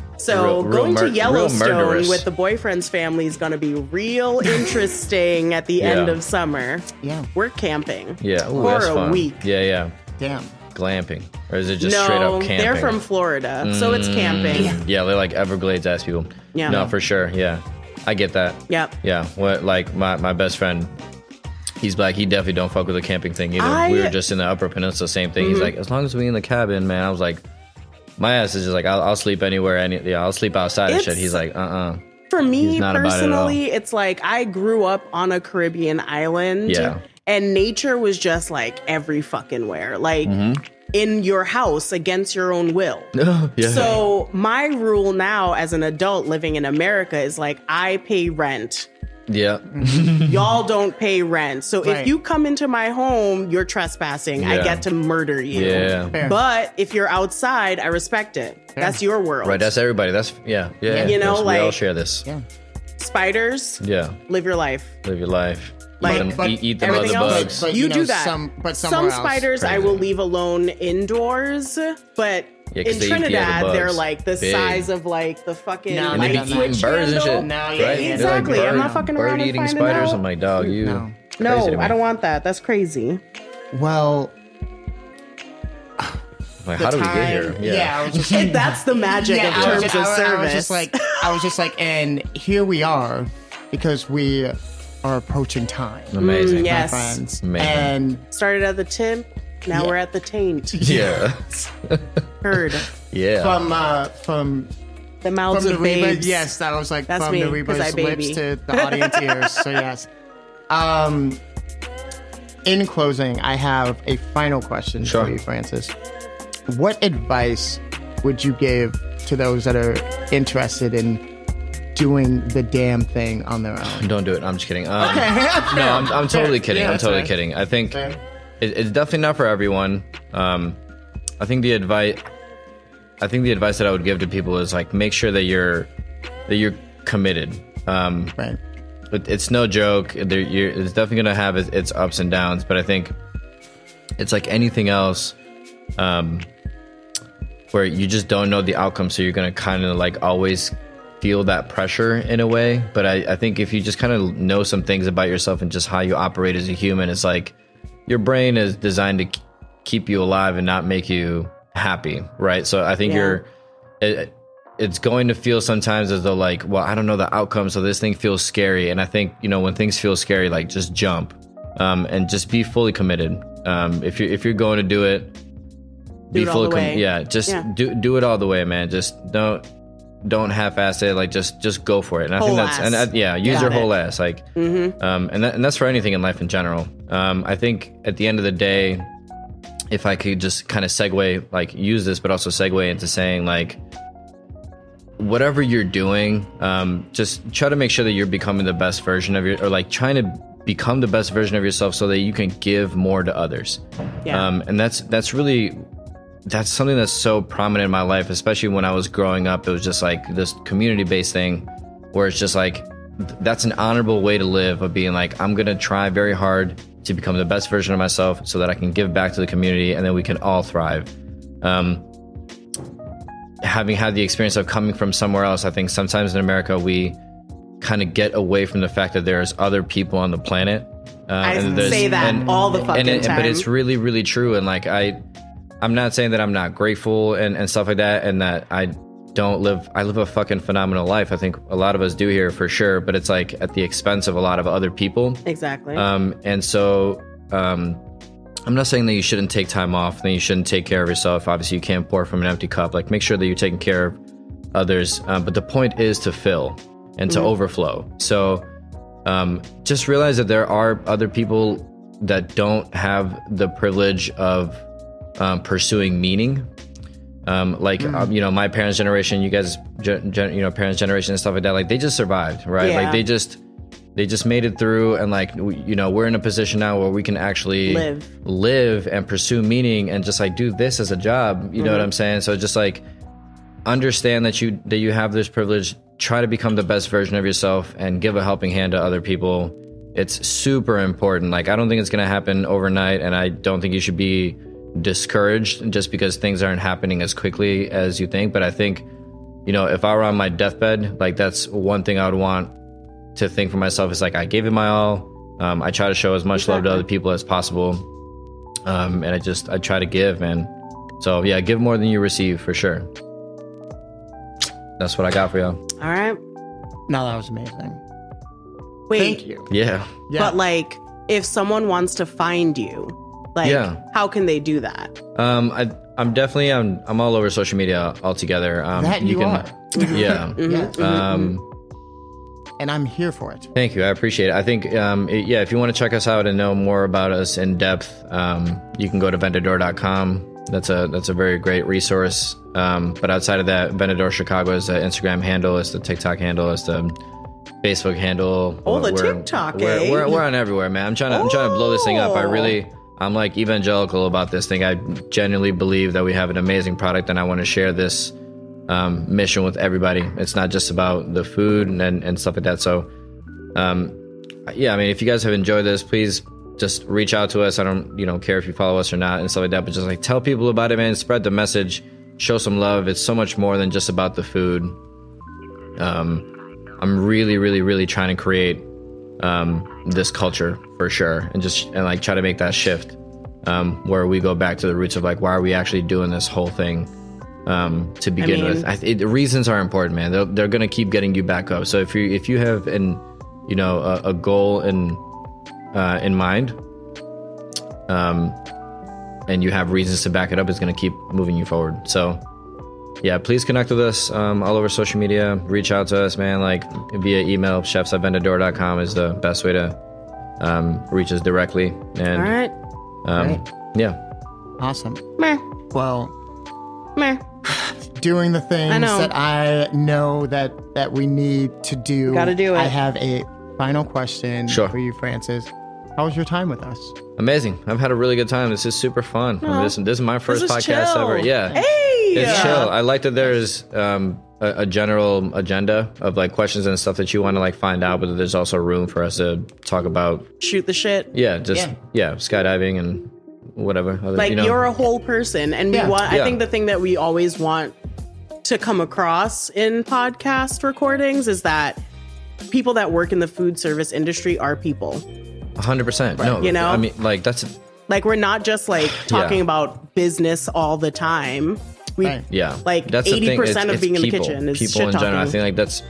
So Real going to real Yellowstone murderous. with the boyfriend's family is going to be real interesting at the end Yeah. of summer. Yeah. We're camping. Yeah. Ooh, For that's a fun. week. Yeah. Damn. Glamping, or is it just straight No, up camping? they're from Florida, so it's camping. Yeah, they're like Everglades ass people. Yeah. No, for sure. Yeah, I get that. Yep. Yeah. What like my best friend, he's black. He definitely don't fuck with the camping thing either. I- We were just in the Upper Peninsula, same thing. He's like, as long as we in the cabin, man. I was like, my ass is just like, I'll sleep anywhere. I'll sleep outside and shit. It's- He's like, For me He's not about it at all. personally, it's like I grew up on a Caribbean island. Yeah. And nature was just like every fucking where. Like Mm-hmm. in your house against your own will. yeah. So my rule now as an adult living in America is like I pay rent. yeah, Y'all don't pay rent. So Right. if you come into my home, you're trespassing. I Yeah. get to murder you. yeah. Fair. But if you're outside, I respect it. That's your world. Right. That's everybody. That's yeah. You know, we all like- share this. Yeah. Spiders, Yeah. live your life. Live your life. Like, eat them, but eat them other everything else- bugs. But You you know, do that. Some Some spiders I will leave alone indoors, but Yeah, 'cause in they eat the other Trinidad bugs. they're like the Big. size of like the fucking No, And they light be no, no. eating switch birds and handle. shit. No, yeah, right? yeah, They're exactly. I'm not fucking around bird and eating finding spiders. out. I'm like, dog, you. No. No, crazy to me. I don't want that. That's crazy. Well, Like, the how do we time, get here? Yeah, I was just like, That's the magic of terms of service. I was just like, and here we are, because we are approaching time, Amazing. Yeah. my Yes. friends. Amazing. And Started at the tip, now Yeah. we're at the taint. Yeah. Heard Yeah. from the mouths the of Reba, babes. yes, that was like That's from me, the 'cause Reba's I baby. lips to the audience ears. So yes. In closing, I have a final question Sure. for you, Francis. What advice would you give to those that are interested in doing the damn thing on their own? Don't do it. I'm just kidding. Okay. No, I'm totally kidding. Yeah, I'm that's totally fair. kidding. I think Fair. it's definitely not for everyone. I think the advice that I would give to people is like make sure that you're committed. Right. But it's no joke. It's definitely gonna have its ups and downs. But I think it's like anything else, where you just don't know the outcome, so you're gonna kind of like always feel that pressure in a way. But I think if you just kind of know some things about yourself and just how you operate as a human, it's like your brain is designed to keep you alive and not make you happy, right? So I think Yeah. it's going to feel sometimes as though like, well, I don't know the outcome, so this thing feels scary. And I think, you know, when things feel scary, like just jump, and just be fully committed. If you're going to do it, Do it all the way. yeah, just Yeah. do it all the way, man. Just don't half-ass it. Like just go for it. And I Whole think that's ass. use Got your it. whole ass. Like, and that's for anything in life in general. I think at the end of the day, if I could just kind of segue, like use this, but also segue into saying like, whatever you're doing, just try to make sure that you're becoming the best version of or like trying to become the best version of yourself so that you can give more to others. Yeah. And that's something that's so prominent in my life, especially when I was growing up. It was just like this community-based thing where it's just like, that's an honorable way to live, of being like, I'm going to try very hard to become the best version of myself so that I can give back to the community and then we can all thrive. Having had the experience of coming from somewhere else, I think sometimes in America, we kind of get away from the fact that there's other people on the planet. I say that all the fucking time. But it's really, really true. And like, I'm not saying that I'm not grateful and stuff like that, and that I live a fucking phenomenal life. I think a lot of us do here for sure, but it's like at the expense of a lot of other people. Exactly. And so I'm not saying that you shouldn't take time off, that you shouldn't take care of yourself. Obviously, you can't pour from an empty cup. Like, make sure that you're taking care of others. But the point is to fill and to overflow. So just realize that there are other people that don't have the privilege of pursuing meaning. My parents' generation, you guys, parents' generation and stuff like that, like they just survived, right? Yeah. Like they just made it through, and like, we're in a position now where we can actually live and pursue meaning and just like do this as a job. You know what I'm saying? So just like understand that you have this privilege. Try to become the best version of yourself and give a helping hand to other people. It's super important. Like, I don't think it's going to happen overnight, and I don't think you should be discouraged just because things aren't happening as quickly as you think. But I think, if I were on my deathbed, like that's one thing I would want to think for myself is like, I gave it my all. I try to show as much love to other people as possible. And I try to give, man. So yeah, give more than you receive for sure. That's what I got for y'all. All right. No, that was amazing. Wait. Thank you. Yeah. But like, if someone wants to find you, like, how can they do that? I'm definitely I'm all over social media altogether. That you are. Yeah. Yes. And I'm here for it. Thank you. I appreciate it. I think, if you want to check us out and know more about us in depth, you can go to vendedor.com. That's a very great resource. But outside of that, Vendedor Chicago is the Instagram handle, is the TikTok handle, is the Facebook handle. Oh, the TikTok, we're on everywhere, man. I'm trying to blow this thing up. I'm like evangelical about this thing. I genuinely believe that we have an amazing product, and I want to share this mission with everybody. It's not just about the food and stuff like that. So, if you guys have enjoyed this, please just reach out to us. I don't, care if you follow us or not and stuff like that, but just like tell people about it, man. Spread the message, show some love. It's so much more than just about the food. I'm really, really, really trying to create this culture for sure, and like try to make that shift where we go back to the roots of like, why are we actually doing this whole thing to begin with? The reasons are important, man. They're going to keep getting you back up. So if you have a goal in mind, and you have reasons to back it up, it's going to keep moving you forward. So yeah, please connect with us all over social media. Reach out to us, man, like via email. chefs@vendedor.com is the best way to reach us directly. And all right. Yeah. Awesome. Meh. Well, Meh. Doing the things that I know that we need to do. Gotta do it. I have a final question for you, Francis. How was your time with us? Amazing. I've had a really good time. This is super fun. This is my first podcast chill. ever. Yeah. Hey. It's chill. I like that there's a general agenda of like questions and stuff that you want to like find out, but there's also room for us to talk about shoot the shit. Yeah, skydiving and whatever. You're a whole person, and we want. I think the thing that we always want to come across in podcast recordings is that people that work in the food service industry are people. 100%. No, I mean, like that's like we're not just like talking about business all the time. Like that's 80% of being in the kitchen is people shit in talking. general. I think like that's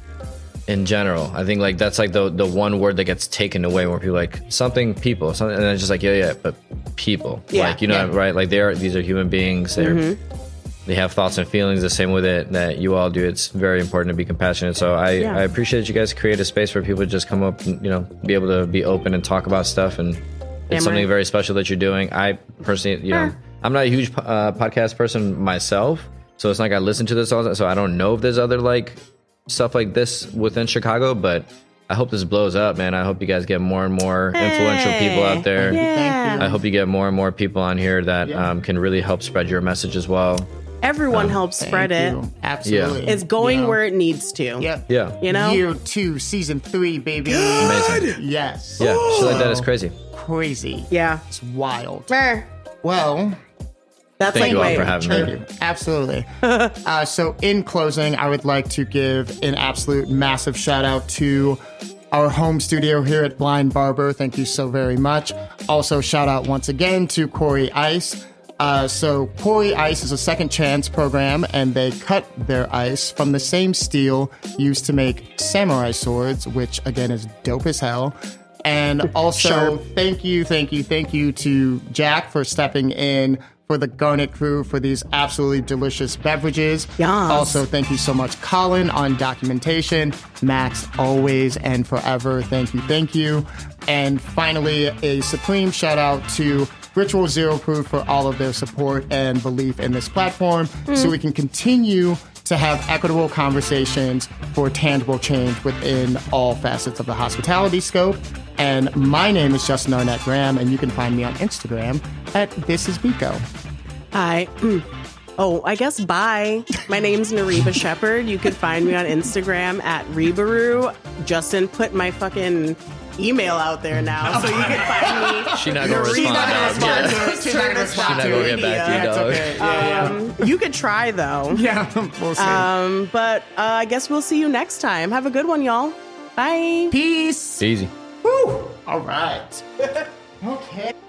in general. I think like that's like the one word that gets taken away where people like something, and then it's just like but people, right? Like these are human beings. They have thoughts and feelings the same way that you all do. It's very important to be compassionate. So I appreciate you guys create a space for people to just come up and be able to be open and talk about stuff, and it's something very special that you're doing. I personally, I'm not a huge podcast person myself, so it's not like I listen to this all the time, so I don't know if there's other like stuff like this within Chicago, but I hope this blows up, man. I hope you guys get more and more influential people out there. Thank you. I hope you get more and more people on here that can really help spread your message as well. Everyone helps spread it. Absolutely. It's going where it needs to. Yep. Yeah. Year 2, season 3, baby. Amazing. Yes. Yeah. Shit like that is crazy. Crazy. Yeah. It's wild. Meh. Well, thank you all for having me. Absolutely. So in closing, I would like to give an absolute massive shout out to our home studio here at Blind Barber. Thank you so very much. Also, shout out once again to Corey Ice. So Corey Ice is a second chance program, and they cut their ice from the same steel used to make samurai swords, which again is dope as hell. And also, Sure. thank you to Jack for stepping in for the Garnet crew for these absolutely delicious beverages. Yes. Also, thank you so much, Colin, on documentation. Max, always and forever. Thank you. And finally, a supreme shout out to Ritual Zero Crew for all of their support and belief in this platform so we can continue to have equitable conversations for tangible change within all facets of the hospitality scope. And my name is Justin Arnett Graham, and you can find me on Instagram at thisisbiko. Hi. Oh, I guess bye. My name's Nariba Shepherd. You can find me on Instagram at Rebaroo. Justin put my fucking email out there now, so you can find me. She's not gonna respond. She's not gonna respond She's not gonna get back to you, That's dog. okay. Yeah. You could try though. Yeah, we'll see. But I guess we'll see you next time. Have a good one, y'all. Bye. Peace. Easy. Woo. All right. Okay.